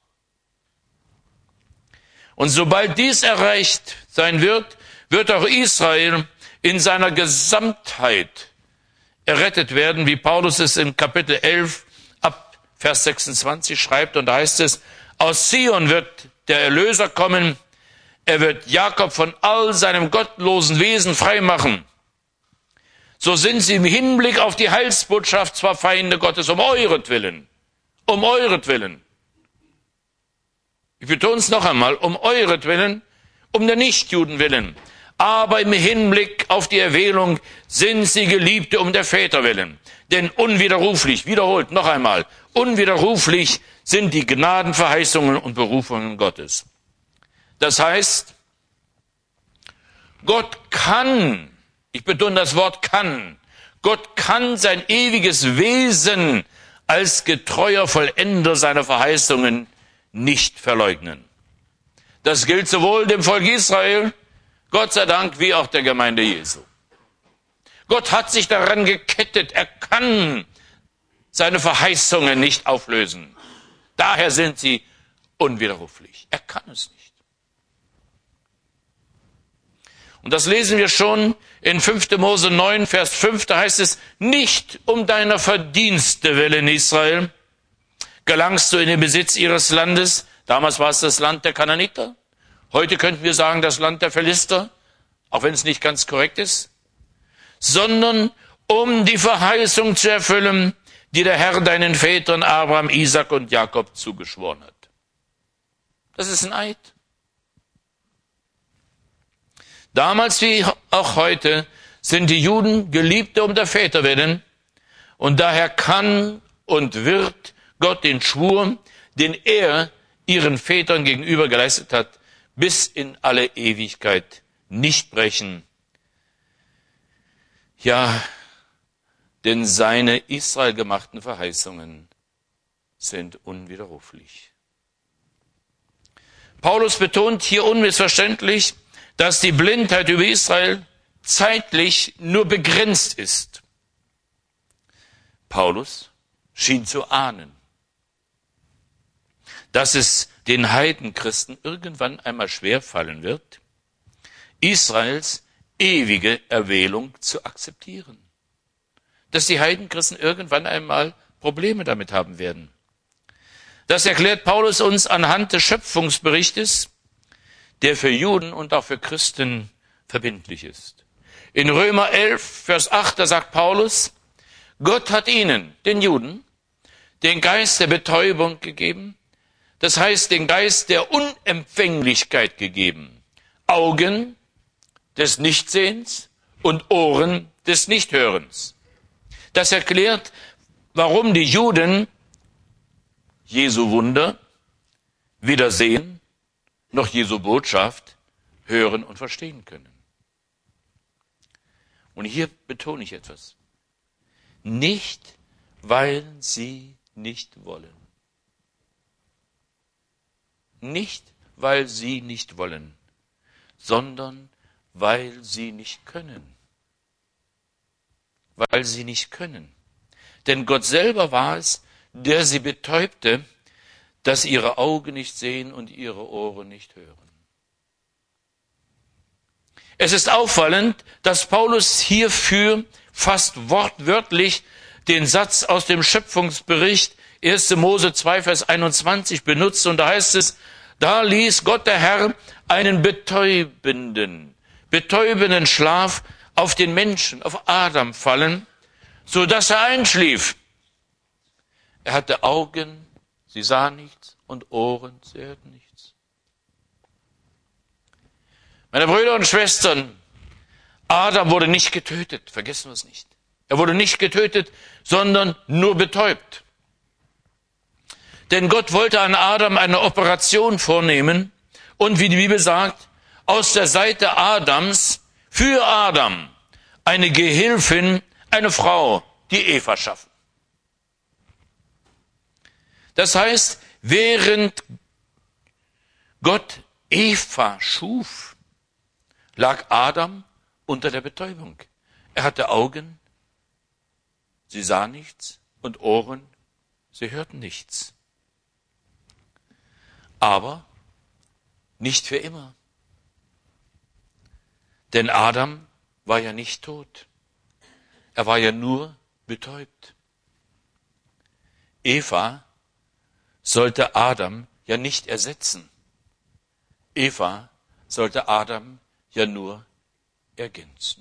Und sobald dies erreicht sein wird, wird auch Israel in seiner Gesamtheit errettet werden, wie Paulus es in Kapitel elf ab Vers sechsundzwanzig schreibt. Und da heißt es, aus Zion wird der Erlöser kommen, er wird Jakob von all seinem gottlosen Wesen freimachen. So sind sie im Hinblick auf die Heilsbotschaft zwar Feinde Gottes, um euretwillen, um euretwillen. Ich betone es noch einmal, um euretwillen, um der Nichtjuden willen. Aber im Hinblick auf die Erwählung sind sie Geliebte um der Väter willen. Denn unwiderruflich, wiederholt noch einmal, unwiderruflich sind die Gnadenverheißungen und Berufungen Gottes. Das heißt, Gott kann, ich betone das Wort kann, Gott kann sein ewiges Wesen als getreuer Vollender seiner Verheißungen nicht verleugnen. Das gilt sowohl dem Volk Israel, Gott sei Dank, wie auch der Gemeinde Jesu. Gott hat sich daran gekettet, er kann seine Verheißungen nicht auflösen. Daher sind sie unwiderruflich. Er kann es nicht. Und das lesen wir schon in fünfter Mose neun, Vers fünf, da heißt es, nicht um deiner Verdienste willen, Israel, gelangst du in den Besitz ihres Landes. Damals war es das Land der Kanaaniter. Heute könnten wir sagen, das Land der Philister, auch wenn es nicht ganz korrekt ist. Sondern um die Verheißung zu erfüllen, die der Herr deinen Vätern Abraham, Isaak und Jakob zugeschworen hat. Das ist ein Eid. Damals wie auch heute sind die Juden Geliebte um der Väter willen und daher kann und wird Gott den Schwur, den er ihren Vätern gegenüber geleistet hat, bis in alle Ewigkeit nicht brechen. Ja, denn seine Israel gemachten Verheißungen sind unwiderruflich. Paulus betont hier unmissverständlich, dass die Blindheit über Israel zeitlich nur begrenzt ist. Paulus schien zu ahnen, dass es den Heidenchristen irgendwann einmal schwerfallen wird, Israels ewige Erwählung zu akzeptieren. Dass die Heidenchristen irgendwann einmal Probleme damit haben werden. Das erklärt Paulus uns anhand des Schöpfungsberichtes, der für Juden und auch für Christen verbindlich ist. In Römer elf, Vers acht, da sagt Paulus, Gott hat ihnen, den Juden, den Geist der Betäubung gegeben, das heißt den Geist der Unempfänglichkeit gegeben, Augen des Nichtsehens und Ohren des Nichthörens. Das erklärt, warum die Juden Jesu Wunder weder sehen noch Jesu Botschaft hören und verstehen können. Und hier betone ich etwas. Nicht, weil sie nicht wollen. Nicht, weil sie nicht wollen, sondern weil sie nicht können. Weil sie nicht können. Denn Gott selber war es, der sie betäubte, dass ihre Augen nicht sehen und ihre Ohren nicht hören. Es ist auffallend, dass Paulus hierfür fast wortwörtlich den Satz aus dem Schöpfungsbericht erster Mose zwei, Vers einundzwanzig benutzt. Und da heißt es, da ließ Gott der Herr einen betäubenden, betäubenden Schlaf auf den Menschen, auf Adam fallen, so dass er einschlief. Er hatte Augen, sie sah nichts, und Ohren, sie hörten nichts. Meine Brüder und Schwestern, Adam wurde nicht getötet, vergessen wir es nicht. Er wurde nicht getötet, sondern nur betäubt. Denn Gott wollte an Adam eine Operation vornehmen und, wie die Bibel sagt, aus der Seite Adams für Adam eine Gehilfin, eine Frau, die Eva schaffen. Das heißt, während Gott Eva schuf, lag Adam unter der Betäubung. Er hatte Augen, sie sah nichts, und Ohren, sie hörten nichts. Aber nicht für immer. Denn Adam war ja nicht tot. Er war ja nur betäubt. Eva sollte Adam ja nicht ersetzen. Eva sollte Adam ja nur ergänzen.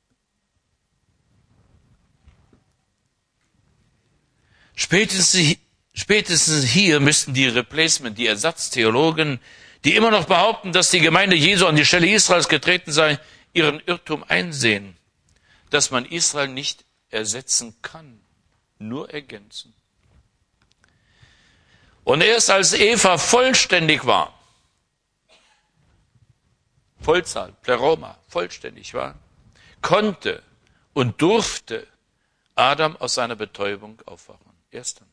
Spätestens, spätestens hier müssten die Replacement, die Ersatztheologen, die immer noch behaupten, dass die Gemeinde Jesu an die Stelle Israels getreten sei, ihren Irrtum einsehen, dass man Israel nicht ersetzen kann, nur ergänzen. Und erst als Eva vollständig war, Vollzahl, Pleroma, vollständig war, konnte und durfte Adam aus seiner Betäubung aufwachen. Erst dann.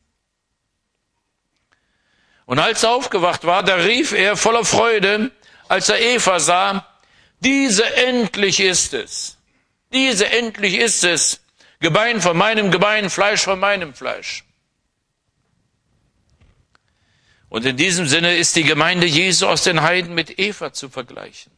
Und als er aufgewacht war, da rief er voller Freude, als er Eva sah, diese endlich ist es, diese endlich ist es, Gebein von meinem Gebein, Fleisch von meinem Fleisch. Und in diesem Sinne ist die Gemeinde Jesu aus den Heiden mit Eva zu vergleichen.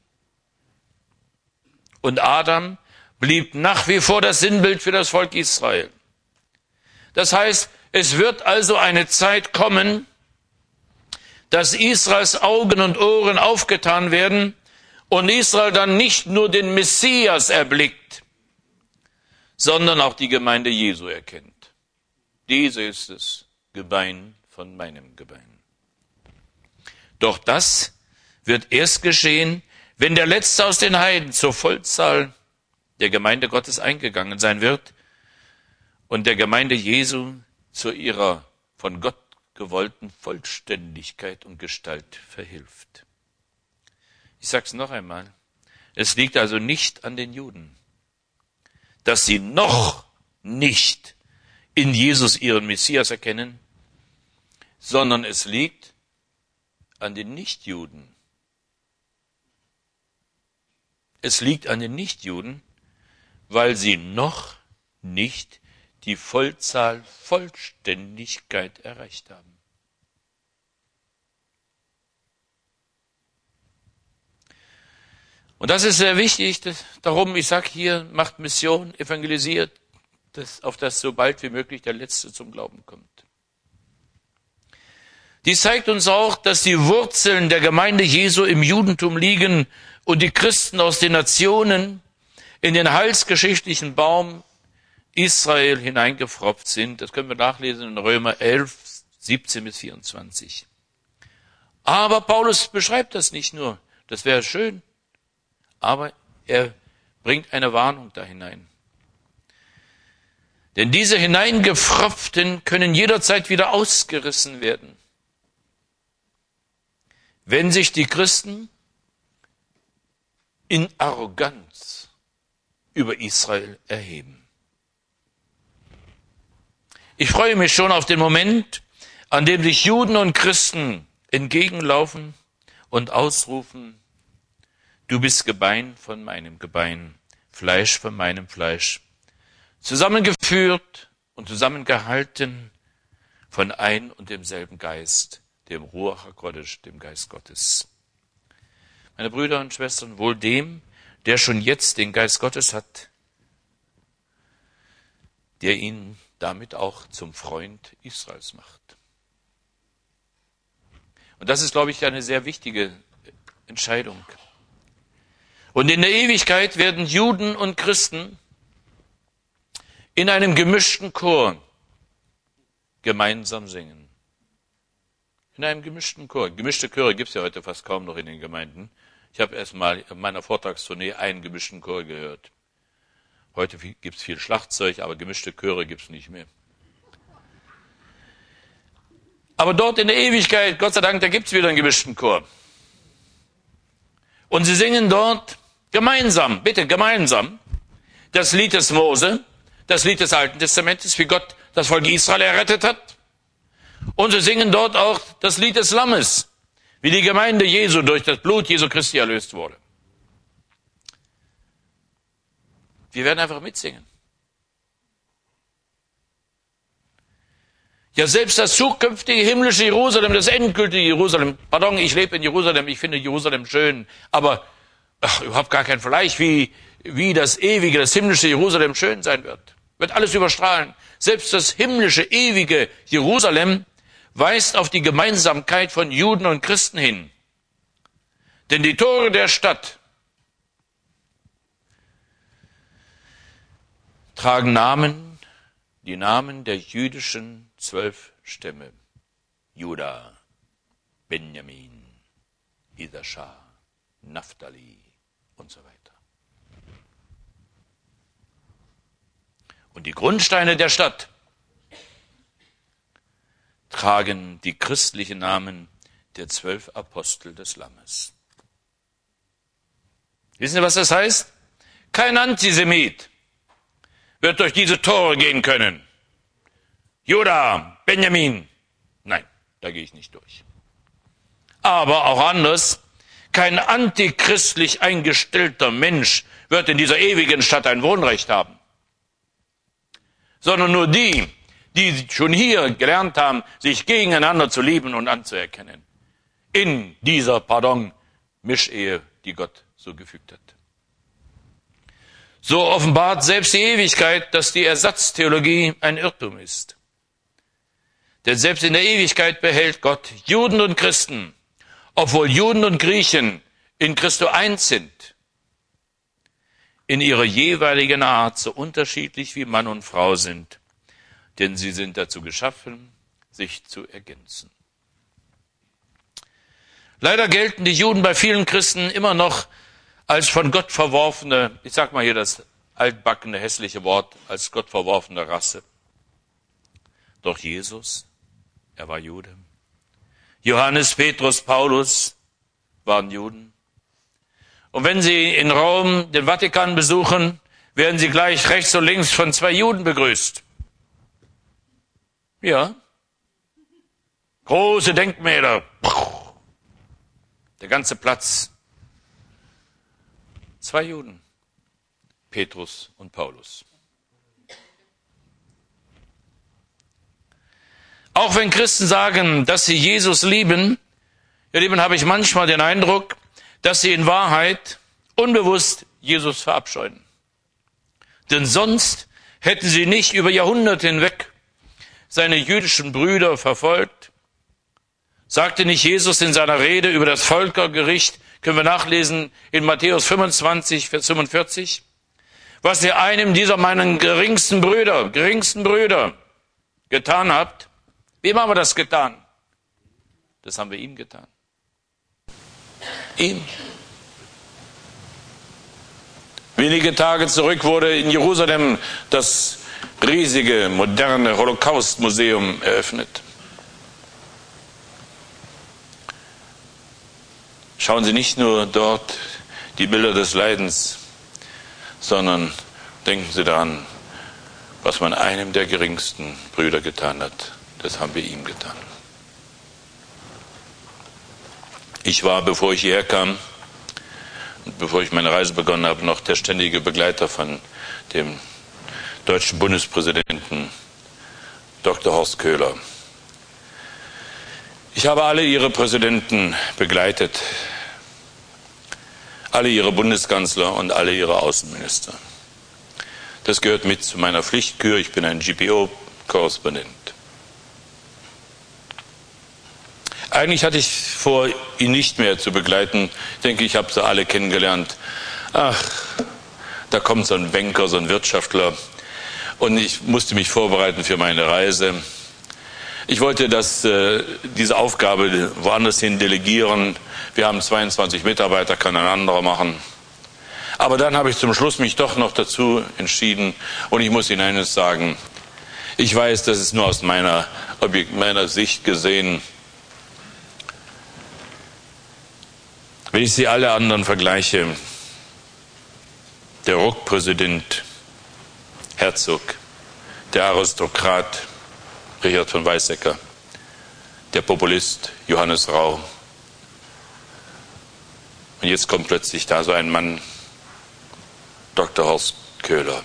Und Adam blieb nach wie vor das Sinnbild für das Volk Israel. Das heißt, es wird also eine Zeit kommen, dass Israels Augen und Ohren aufgetan werden und Israel dann nicht nur den Messias erblickt, sondern auch die Gemeinde Jesu erkennt. Diese ist es, Gebein von meinem Gebein. Doch das wird erst geschehen, wenn der Letzte aus den Heiden zur Vollzahl der Gemeinde Gottes eingegangen sein wird und der Gemeinde Jesu zu ihrer von Gott gewollten Vollständigkeit und Gestalt verhilft. Ich sage es noch einmal, es liegt also nicht an den Juden, dass sie noch nicht in Jesus ihren Messias erkennen, sondern es liegt an den Nichtjuden. Es liegt an den Nichtjuden, weil sie noch nicht die Vollzahl, Vollständigkeit erreicht haben. Und das ist sehr wichtig, das, darum, ich sage hier, macht Mission, evangelisiert, dass, auf das so bald wie möglich der Letzte zum Glauben kommt. Dies zeigt uns auch, dass die Wurzeln der Gemeinde Jesu im Judentum liegen und die Christen aus den Nationen in den heilsgeschichtlichen Baum Israel hineingepfropft sind. Das können wir nachlesen in Römer elf, siebzehn bis vierundzwanzig. Aber Paulus beschreibt das nicht nur, das wäre schön, aber er bringt eine Warnung da hinein. Denn diese Hineingepfropften können jederzeit wieder ausgerissen werden, wenn sich die Christen in Arroganz über Israel erheben. Ich freue mich schon auf den Moment, an dem sich Juden und Christen entgegenlaufen und ausrufen, Du bist Gebein von meinem Gebein, Fleisch von meinem Fleisch, zusammengeführt und zusammengehalten von ein und demselben Geist, dem Ruach HaKodesh, dem Geist Gottes. Meine Brüder und Schwestern, wohl dem, der schon jetzt den Geist Gottes hat, der ihn damit auch zum Freund Israels macht. Und das ist, glaube ich, eine sehr wichtige Entscheidung. Und in der Ewigkeit werden Juden und Christen in einem gemischten Chor gemeinsam singen. In einem gemischten Chor. Gemischte Chöre gibt es ja heute fast kaum noch in den Gemeinden. Ich habe erst mal in meiner Vortragstournee einen gemischten Chor gehört. Heute gibt es viel Schlagzeug, aber gemischte Chöre gibt es nicht mehr. Aber dort in der Ewigkeit, Gott sei Dank, da gibt es wieder einen gemischten Chor. Und sie singen dort gemeinsam, bitte gemeinsam, das Lied des Mose, das Lied des Alten Testamentes, wie Gott das Volk Israel errettet hat. Und sie singen dort auch das Lied des Lammes, wie die Gemeinde Jesu durch das Blut Jesu Christi erlöst wurde. Wir werden einfach mitsingen. Ja, selbst das zukünftige himmlische Jerusalem, das endgültige Jerusalem, pardon, ich lebe in Jerusalem, ich finde Jerusalem schön, aber ach, überhaupt gar kein Vergleich, wie, wie das ewige, das himmlische Jerusalem schön sein wird. Wird alles überstrahlen. Selbst das himmlische, ewige Jerusalem weist auf die Gemeinsamkeit von Juden und Christen hin. Denn die Tore der Stadt tragen Namen, die Namen der jüdischen zwölf Stämme. Juda, Benjamin, Issachar, Naphtali und so weiter. Und die Grundsteine der Stadt tragen die christlichen Namen der zwölf Apostel des Lammes. Wissen Sie, was das heißt? Kein Antisemit wird durch diese Tore gehen können. Juda, Benjamin, nein, da gehe ich nicht durch. Aber auch anders, kein antichristlich eingestellter Mensch wird in dieser ewigen Stadt ein Wohnrecht haben. Sondern nur die, die schon hier gelernt haben, sich gegeneinander zu lieben und anzuerkennen. In dieser, pardon, Mischehe, die Gott so gefügt hat. So offenbart selbst die Ewigkeit, dass die Ersatztheologie ein Irrtum ist. Denn selbst in der Ewigkeit behält Gott Juden und Christen, obwohl Juden und Griechen in Christo eins sind, in ihrer jeweiligen Art so unterschiedlich wie Mann und Frau sind, denn sie sind dazu geschaffen, sich zu ergänzen. Leider gelten die Juden bei vielen Christen immer noch als von Gott verworfene, ich sag mal hier das altbackene, hässliche Wort, als Gott verworfene Rasse. Doch Jesus, er war Jude. Johannes, Petrus, Paulus waren Juden. Und wenn Sie in Rom den Vatikan besuchen, werden Sie gleich rechts und links von zwei Juden begrüßt. Ja. Große Denkmäler. Der ganze Platz. Zwei Juden. Petrus und Paulus. Auch wenn Christen sagen, dass sie Jesus lieben, ihr Lieben, habe ich manchmal den Eindruck, dass sie in Wahrheit unbewusst Jesus verabscheuen. Denn sonst hätten sie nicht über Jahrhunderte hinweg seine jüdischen Brüder verfolgt. Sagte nicht Jesus in seiner Rede über das Völkergericht, können wir nachlesen in Matthäus fünfundzwanzig, Vers fünfundvierzig, was ihr einem dieser meinen geringsten Brüder, geringsten Brüder getan habt. Wem haben wir das getan? Das haben wir ihm getan. Ihm. Wenige Tage zurück wurde in Jerusalem das riesige, moderne Holocaust-Museum eröffnet. Schauen Sie nicht nur dort die Bilder des Leidens, sondern denken Sie daran, was man einem der geringsten Brüder getan hat. Das haben wir ihm getan. Ich war, bevor ich hierher kam, bevor ich meine Reise begonnen habe, noch der ständige Begleiter von dem deutschen Bundespräsidenten Doktor Horst Köhler. Ich habe alle Ihre Präsidenten begleitet, alle Ihre Bundeskanzler und alle Ihre Außenminister. Das gehört mit zu meiner Pflichtkür. Ich bin ein G P O-Korrespondent. Eigentlich hatte ich vor, ihn nicht mehr zu begleiten. Ich denke, ich habe sie alle kennengelernt. Ach, da kommt so ein Banker, so ein Wirtschaftler. Und ich musste mich vorbereiten für meine Reise. Ich wollte das, äh, diese Aufgabe woanders hin delegieren. Wir haben zweiundzwanzig Mitarbeiter, kann ein anderer machen. Aber dann habe ich zum Schluss mich doch noch dazu entschieden. Und ich muss Ihnen eines sagen. Ich weiß, das ist nur aus meiner, meiner Sicht gesehen. Wenn ich sie alle anderen vergleiche, der Ruck-Präsident Herzog, der Aristokrat Richard von Weizsäcker, der Populist Johannes Rau. Und jetzt kommt plötzlich da so ein Mann, Doktor Horst Köhler.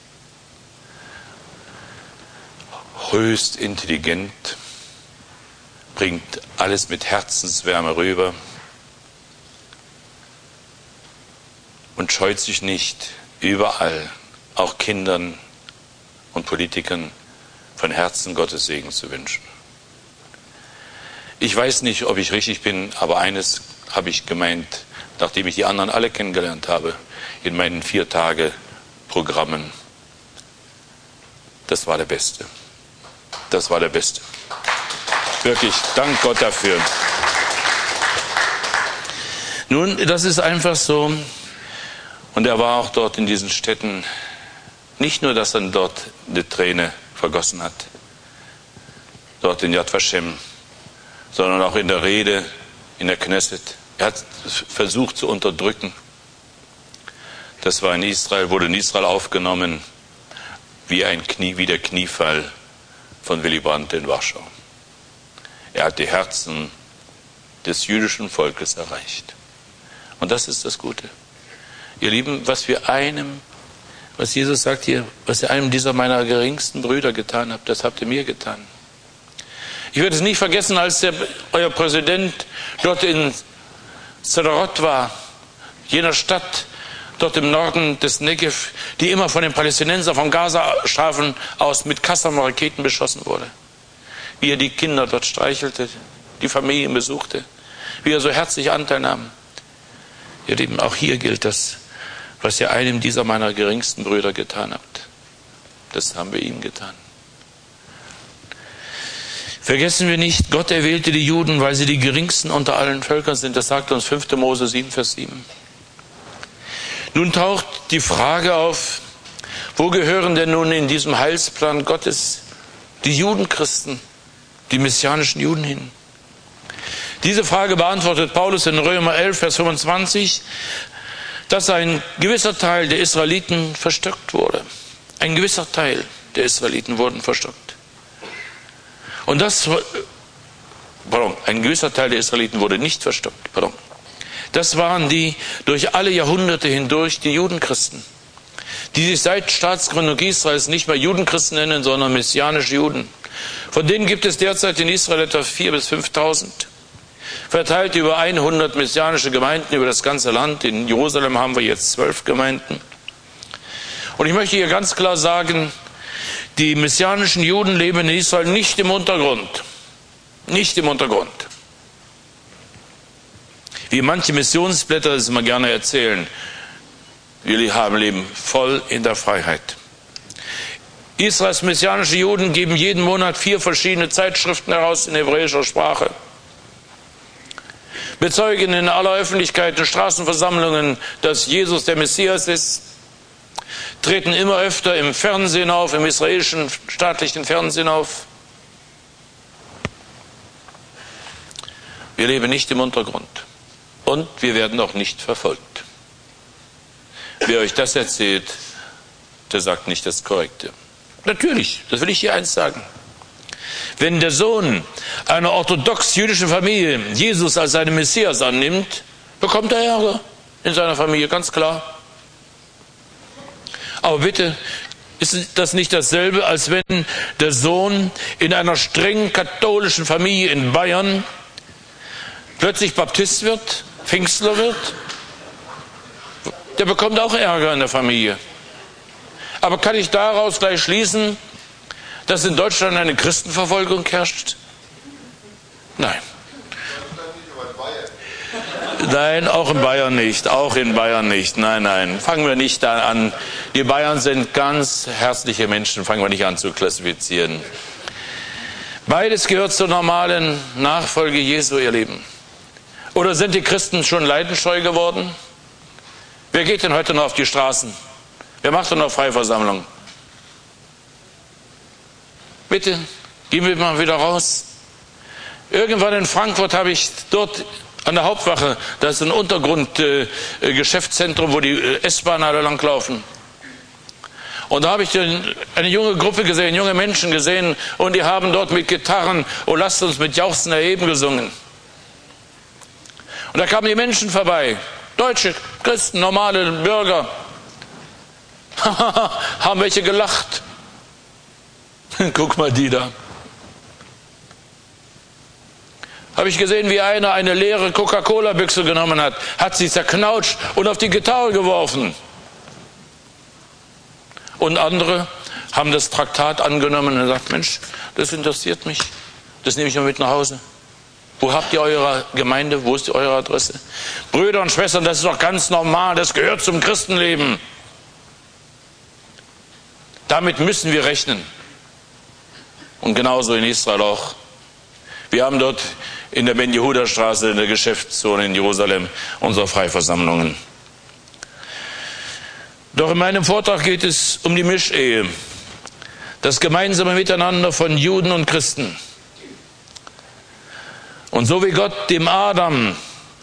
Höchst intelligent, bringt alles mit Herzenswärme rüber und scheut sich nicht, überall, auch Kindern und Politikern, von Herzen Gottes Segen zu wünschen. Ich weiß nicht, ob ich richtig bin, aber eines habe ich gemeint, nachdem ich die anderen alle kennengelernt habe, in meinen vier Tage Programmen. Das war der Beste. Das war der Beste. Wirklich, dank Gott dafür. Nun, das ist einfach so. Und er war auch dort in diesen Städten. Nicht nur, dass er dort eine Träne vergossen hat, dort in Yad Vashem, sondern auch in der Rede in der Knesset. Er hat versucht zu unterdrücken. Das war in Israel, wurde in Israel aufgenommen wie ein Knie, wie der Kniefall von Willy Brandt in Warschau. Er hat die Herzen des jüdischen Volkes erreicht. Und das ist das Gute. Ihr Lieben, was wir einem, was Jesus sagt hier, was ihr einem dieser meiner geringsten Brüder getan habt, das habt ihr mir getan. Ich werde es nicht vergessen, als der, euer Präsident dort in Sderot war, jener Stadt dort im Norden des Negev, die immer von den Palästinensern vom Gazastreifen aus mit Qassam-Raketen beschossen wurde. Wie er die Kinder dort streichelte, die Familien besuchte, wie er so herzlich Anteil nahm. Ihr Lieben, auch hier gilt das, was ihr einem dieser meiner geringsten Brüder getan habt. Das haben wir ihm getan. Vergessen wir nicht, Gott erwählte die Juden, weil sie die geringsten unter allen Völkern sind. Das sagt uns fünfter Mose sieben, Vers sieben. Nun taucht die Frage auf, wo gehören denn nun in diesem Heilsplan Gottes die Judenchristen, die messianischen Juden hin? Diese Frage beantwortet Paulus in Römer elf, Vers fünfundzwanzig, dass ein gewisser Teil der Israeliten verstockt wurde. Ein gewisser Teil der Israeliten wurden verstockt. Und das, pardon, ein gewisser Teil der Israeliten wurde nicht verstockt. Pardon. Das waren die durch alle Jahrhunderte hindurch die Judenchristen, die sich seit Staatsgründung Israels nicht mehr Judenchristen nennen, sondern messianische Juden. Von denen gibt es derzeit in Israel etwa viertausend bis fünftausend. Verteilt über hundert messianische Gemeinden über das ganze Land. In Jerusalem haben wir jetzt zwölf Gemeinden. Und ich möchte hier ganz klar sagen, die messianischen Juden leben in Israel nicht im Untergrund. Nicht im Untergrund. Wie manche Missionsblätter das immer gerne erzählen. Wir haben leben voll in der Freiheit. Israels messianische Juden geben jeden Monat vier verschiedene Zeitschriften heraus in hebräischer Sprache. Bezeugen in aller Öffentlichkeit in Straßenversammlungen, dass Jesus der Messias ist. Treten immer öfter im Fernsehen auf, im israelischen staatlichen Fernsehen auf. Wir leben nicht im Untergrund. Und wir werden auch nicht verfolgt. Wer euch das erzählt, der sagt nicht das Korrekte. Natürlich, das will ich hier eins sagen. Wenn der Sohn einer orthodox-jüdischen Familie Jesus als seinen Messias annimmt, bekommt er Ärger. in seiner Familie, ganz klar. Aber bitte, ist das nicht dasselbe, als wenn der Sohn in einer streng katholischen Familie in Bayern plötzlich Baptist wird, Pfingstler wird? Der bekommt auch Ärger in der Familie. Aber kann ich daraus gleich schließen, dass in Deutschland eine Christenverfolgung herrscht? Nein. Nein, auch in Bayern nicht, auch in Bayern nicht. Nein, nein, fangen wir nicht da an. Die Bayern sind ganz herzliche Menschen, fangen wir nicht an zu klassifizieren. Beides gehört zur normalen Nachfolge Jesu, ihr Lieben. Oder sind die Christen schon leidenscheu geworden? Wer geht denn heute noch auf die Straßen? Wer macht denn noch Freiversammlung? Bitte, gehen wir mal wieder raus. Irgendwann in Frankfurt habe ich dort an der Hauptwache, das ist ein Untergrundgeschäftszentrum, äh, wo die äh, S-Bahnen alle langlaufen. Und da habe ich den, eine junge Gruppe gesehen, junge Menschen gesehen, und die haben dort mit Gitarren "Oh, lasst uns mit Jauchzen erheben" gesungen. Und da kamen die Menschen vorbei, Deutsche, Christen, normale Bürger, haben welche gelacht. Guck mal die da. Habe ich gesehen, wie einer eine leere Coca-Cola-Büchse genommen hat, hat sie zerknautscht und auf die Gitarre geworfen. Und andere haben das Traktat angenommen und gesagt, Mensch, das interessiert mich, das nehme ich mal mit nach Hause. Wo habt ihr eure Gemeinde? Wo ist eure Adresse? Brüder und Schwestern, das ist doch ganz normal, das gehört zum Christenleben. Damit müssen wir rechnen. Und genauso in Israel auch. Wir haben dort in der Ben-Jehuda-Straße, in der Geschäftszone in Jerusalem, unsere Freiversammlungen. Doch in meinem Vortrag geht es um die Mischehe, das gemeinsame Miteinander von Juden und Christen. Und so wie Gott dem Adam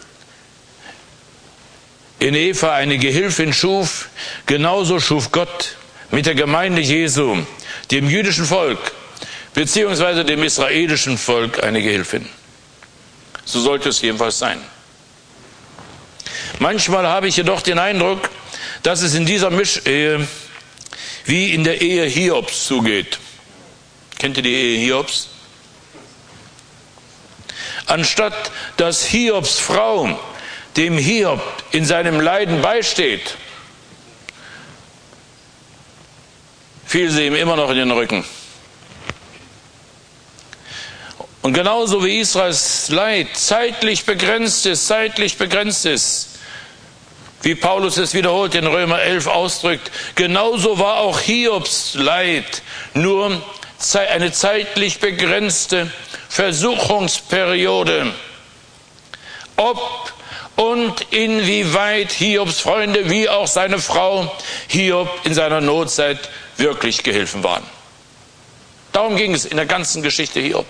in Eva eine Gehilfin schuf, genauso schuf Gott mit der Gemeinde Jesu, dem jüdischen Volk, beziehungsweise dem israelischen Volk, eine Gehilfin. So sollte es jedenfalls sein. Manchmal habe ich jedoch den Eindruck, dass es in dieser Mischehe wie in der Ehe Hiobs zugeht. Kennt ihr die Ehe Hiobs? Anstatt dass Hiobs Frau dem Hiob in seinem Leiden beisteht, fiel sie ihm immer noch in den Rücken. Und genauso wie Israels Leid zeitlich begrenzt ist, zeitlich begrenzt ist, wie Paulus es wiederholt in Römer elf ausdrückt, genauso war auch Hiobs Leid nur eine zeitlich begrenzte Versuchungsperiode. Ob und inwieweit Hiobs Freunde wie auch seine Frau Hiob in seiner Notzeit wirklich Gehilfen waren. Darum ging es in der ganzen Geschichte Hiob.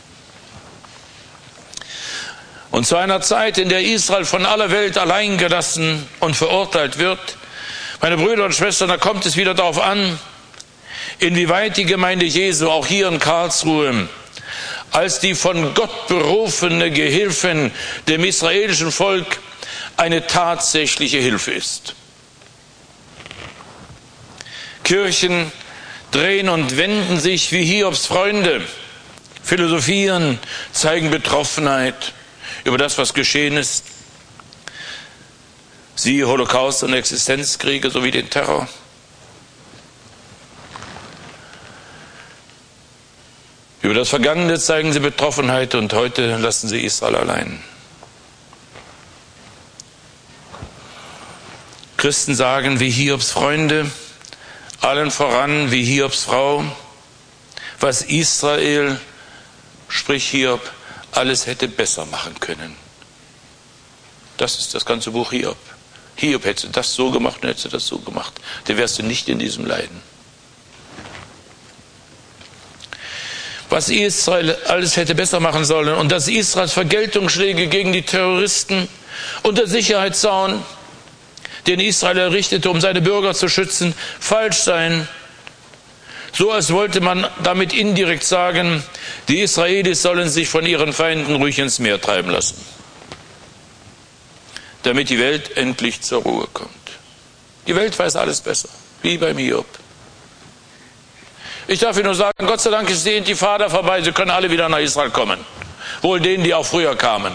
Und zu einer Zeit, in der Israel von aller Welt allein gelassen und verurteilt wird, meine Brüder und Schwestern, da kommt es wieder darauf an, inwieweit die Gemeinde Jesu auch hier in Karlsruhe als die von Gott berufene Gehilfin dem israelischen Volk eine tatsächliche Hilfe ist. Kirchen drehen und wenden sich wie Hiobs Freunde, philosophieren, zeigen Betroffenheit über das, was geschehen ist. Siehe Holocaust und Existenzkriege sowie den Terror. Über das Vergangene zeigen sie Betroffenheit und heute lassen sie Israel allein. Christen sagen wie Hiobs Freunde, allen voran wie Hiobs Frau, was Israel, sprich Hiob, alles hätte besser machen können. Das ist das ganze Buch Hiob. Hiob hätte das so gemacht und hätte das so gemacht. Dann wärst du nicht in diesem Leiden. Was Israel alles hätte besser machen sollen und dass Israels Vergeltungsschläge gegen die Terroristen und der Sicherheitszaun, den Israel errichtete, um seine Bürger zu schützen, falsch seien. So als wollte man damit indirekt sagen, die Israelis sollen sich von ihren Feinden ruhig ins Meer treiben lassen. damit die Welt endlich zur Ruhe kommt. Die Welt weiß alles besser, wie beim Hiob. Ich darf Ihnen nur sagen, Gott sei Dank ist die Intifada vorbei, Sie können alle wieder nach Israel kommen. Wohl denen, die auch früher kamen.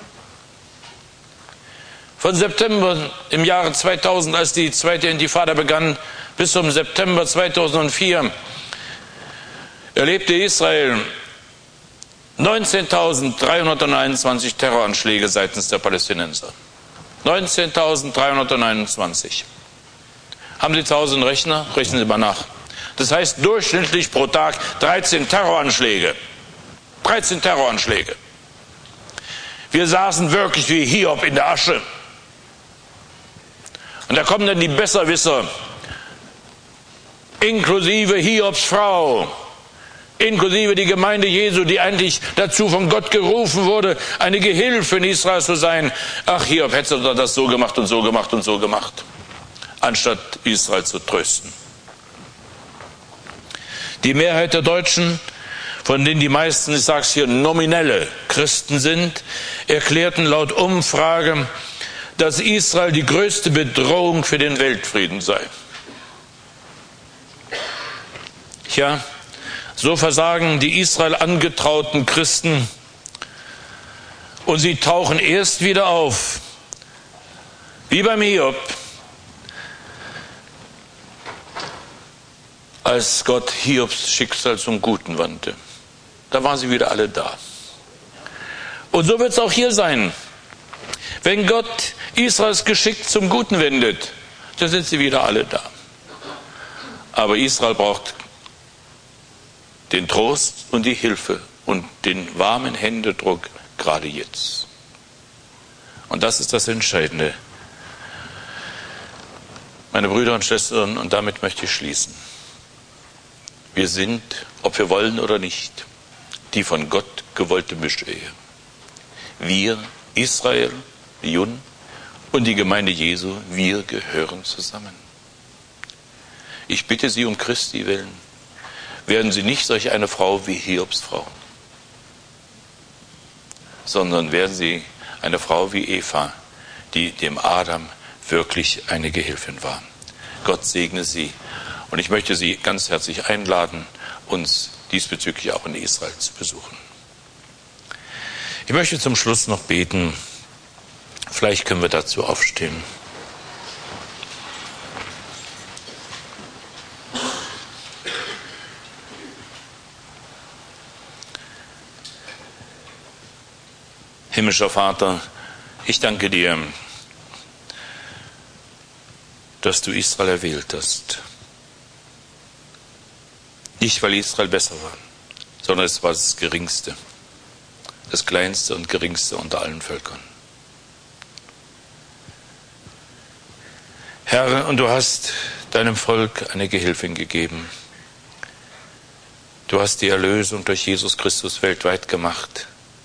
Von September im Jahre zweitausend, als die zweite Intifada begann, bis zum September zweitausendvier erlebte Israel neunzehntausenddreihunderteinundzwanzig Terroranschläge seitens der Palästinenser. neunzehntausenddreihunderteinundzwanzig. Haben Sie zu Hause einen Rechner? Rechnen Sie mal nach. Das heißt durchschnittlich pro Tag dreizehn Terroranschläge. dreizehn Terroranschläge. Wir saßen wirklich wie Hiob in der Asche. Und da kommen dann die Besserwisser, inklusive Hiobs Frau, inklusive die Gemeinde Jesu, die eigentlich dazu von Gott gerufen wurde, eine Gehilfe in Israel zu sein. Ach, Hiob, hättest du das so gemacht und so gemacht und so gemacht, anstatt Israel zu trösten. Die Mehrheit der Deutschen, von denen die meisten, ich sage es hier, nominelle Christen sind, erklärten laut Umfrage, dass Israel die größte Bedrohung für den Weltfrieden sei. Ja, so versagen die Israel angetrauten Christen und sie tauchen erst wieder auf, wie beim Hiob, als Gott Hiobs Schicksal zum Guten wandte. Da waren sie wieder alle da. Und so wird es auch hier sein. Wenn Gott Israels Geschick zum Guten wendet, dann sind sie wieder alle da. Aber Israel braucht den Trost und die Hilfe und den warmen Händedruck gerade jetzt. Und das ist das Entscheidende. Meine Brüder und Schwestern, und damit möchte ich schließen. Wir sind, ob wir wollen oder nicht, die von Gott gewollte Mischehe. Wir, Israel, Jun und die Gemeinde Jesu, wir gehören zusammen. Ich bitte Sie um Christi willen, werden Sie nicht solch eine Frau wie Hiobs Frau, sondern werden Sie eine Frau wie Eva, die dem Adam wirklich eine Gehilfin war. Gott segne Sie. Und ich möchte Sie ganz herzlich einladen, uns diesbezüglich auch in Israel zu besuchen. Ich möchte zum Schluss noch beten. Vielleicht können wir dazu aufstehen. Himmlischer Vater, ich danke dir, dass du Israel erwählt hast. Nicht, weil Israel besser war, sondern es war das Geringste, das Kleinste und Geringste unter allen Völkern. Herr, und du hast deinem Volk eine Gehilfin gegeben. Du hast die Erlösung durch Jesus Christus weltweit gemacht.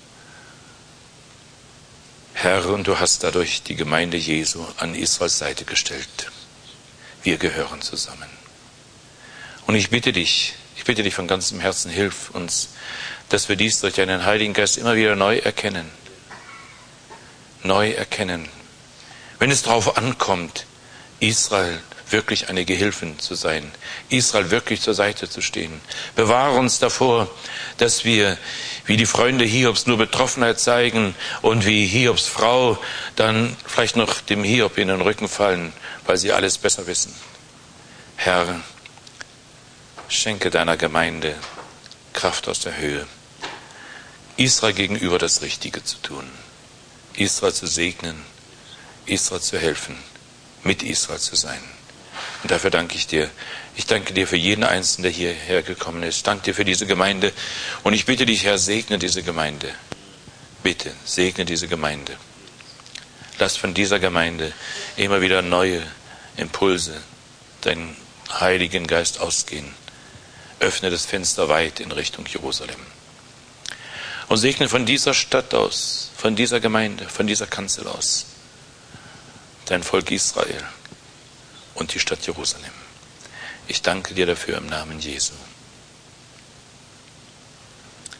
Herr, und du hast dadurch die Gemeinde Jesu an Israels Seite gestellt. Wir gehören zusammen. Und ich bitte dich, ich bitte dich von ganzem Herzen, hilf uns, dass wir dies durch deinen Heiligen Geist immer wieder neu erkennen. Neu erkennen. Wenn es darauf ankommt, Israel wirklich eine Gehilfin zu sein, Israel wirklich zur Seite zu stehen. Bewahre uns davor, dass wir, wie die Freunde Hiobs, nur Betroffenheit zeigen und wie Hiobs Frau dann vielleicht noch dem Hiob in den Rücken fallen, weil sie alles besser wissen. Herr, schenke deiner Gemeinde Kraft aus der Höhe, Israel gegenüber das Richtige zu tun, Israel zu segnen, Israel zu helfen, mit Israel zu sein. Und dafür danke ich dir. Ich danke dir für jeden Einzelnen, der hierher gekommen ist. Ich danke dir für diese Gemeinde. Und ich bitte dich, Herr, segne diese Gemeinde. Bitte, segne diese Gemeinde. Lass von dieser Gemeinde immer wieder neue Impulse, deinen Heiligen Geist ausgehen. Öffne das Fenster weit in Richtung Jerusalem. Und segne von dieser Stadt aus, von dieser Gemeinde, von dieser Kanzel aus, dein Volk Israel und die Stadt Jerusalem. Ich danke dir dafür im Namen Jesu.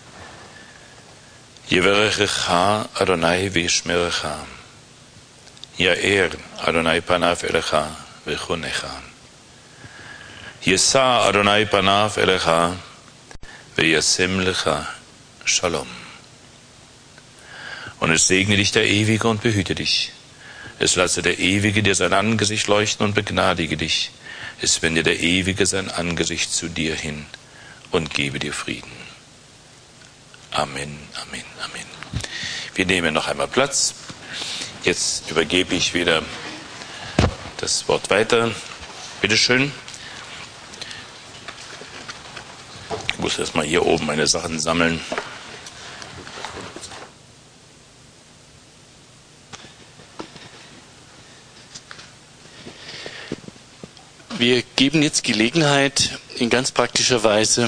Yevarechecha Adonai v'yishmerecha. Yair Adonai panav elecha vechonecha. Yesa Adonai panav elecha veyasem lecha Shalom. Und es segne dich der Ewige und behüte dich. Es lasse der Ewige dir sein Angesicht leuchten und begnadige dich. Es wende der Ewige sein Angesicht zu dir hin und gebe dir Frieden. Amen, Amen, Amen. Wir nehmen noch einmal Platz. Jetzt übergebe ich wieder das Wort weiter. Bitte schön. Ich muss erst mal hier oben meine Sachen sammeln. Wir geben jetzt Gelegenheit, in ganz praktischer Weise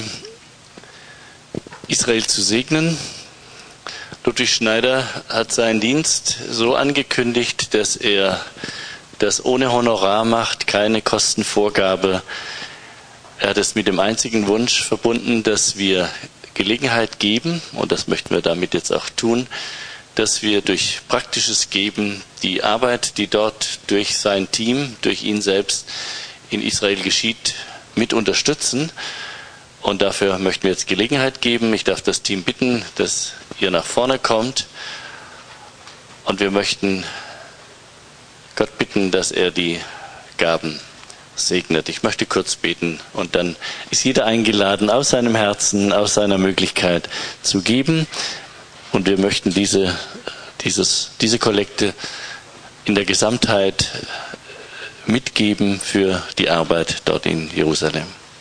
Israel zu segnen. Ludwig Schneider hat seinen Dienst so angekündigt, dass er das ohne Honorar macht, keine Kostenvorgabe. Er hat es mit dem einzigen Wunsch verbunden, dass wir Gelegenheit geben, und das möchten wir damit jetzt auch tun, dass wir durch praktisches Geben die Arbeit, die dort durch sein Team, durch ihn selbst in Israel geschieht, mit unterstützen. Und dafür möchten wir jetzt Gelegenheit geben. Ich darf das Team bitten, dass ihr nach vorne kommt. Und wir möchten Gott bitten, dass er die Gaben segnet. Ich möchte kurz beten und dann ist jeder eingeladen, aus seinem Herzen, aus seiner Möglichkeit zu geben. Und wir möchten diese, dieses, diese Kollekte in der Gesamtheit mitgeben für die Arbeit dort in Jerusalem.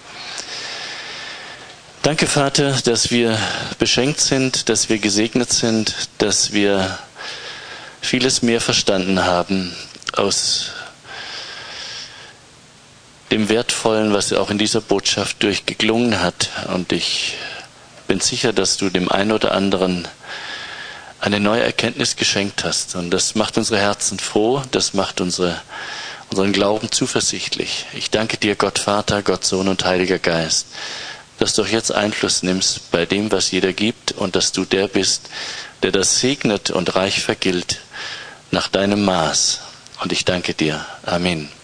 Danke, Vater, dass wir beschenkt sind, dass wir gesegnet sind, dass wir vieles mehr verstanden haben aus dem Wertvollen, was auch in dieser Botschaft durchgeklungen hat. Und ich bin sicher, dass du dem einen oder anderen eine neue Erkenntnis geschenkt hast. Und das macht unsere Herzen froh, das macht unsere, unseren Glauben zuversichtlich. Ich danke dir, Gott Vater, Gott Sohn und Heiliger Geist, dass du auch jetzt Einfluss nimmst bei dem, was jeder gibt, und dass du der bist, der das segnet und reich vergilt nach deinem Maß. Und ich danke dir. Amen.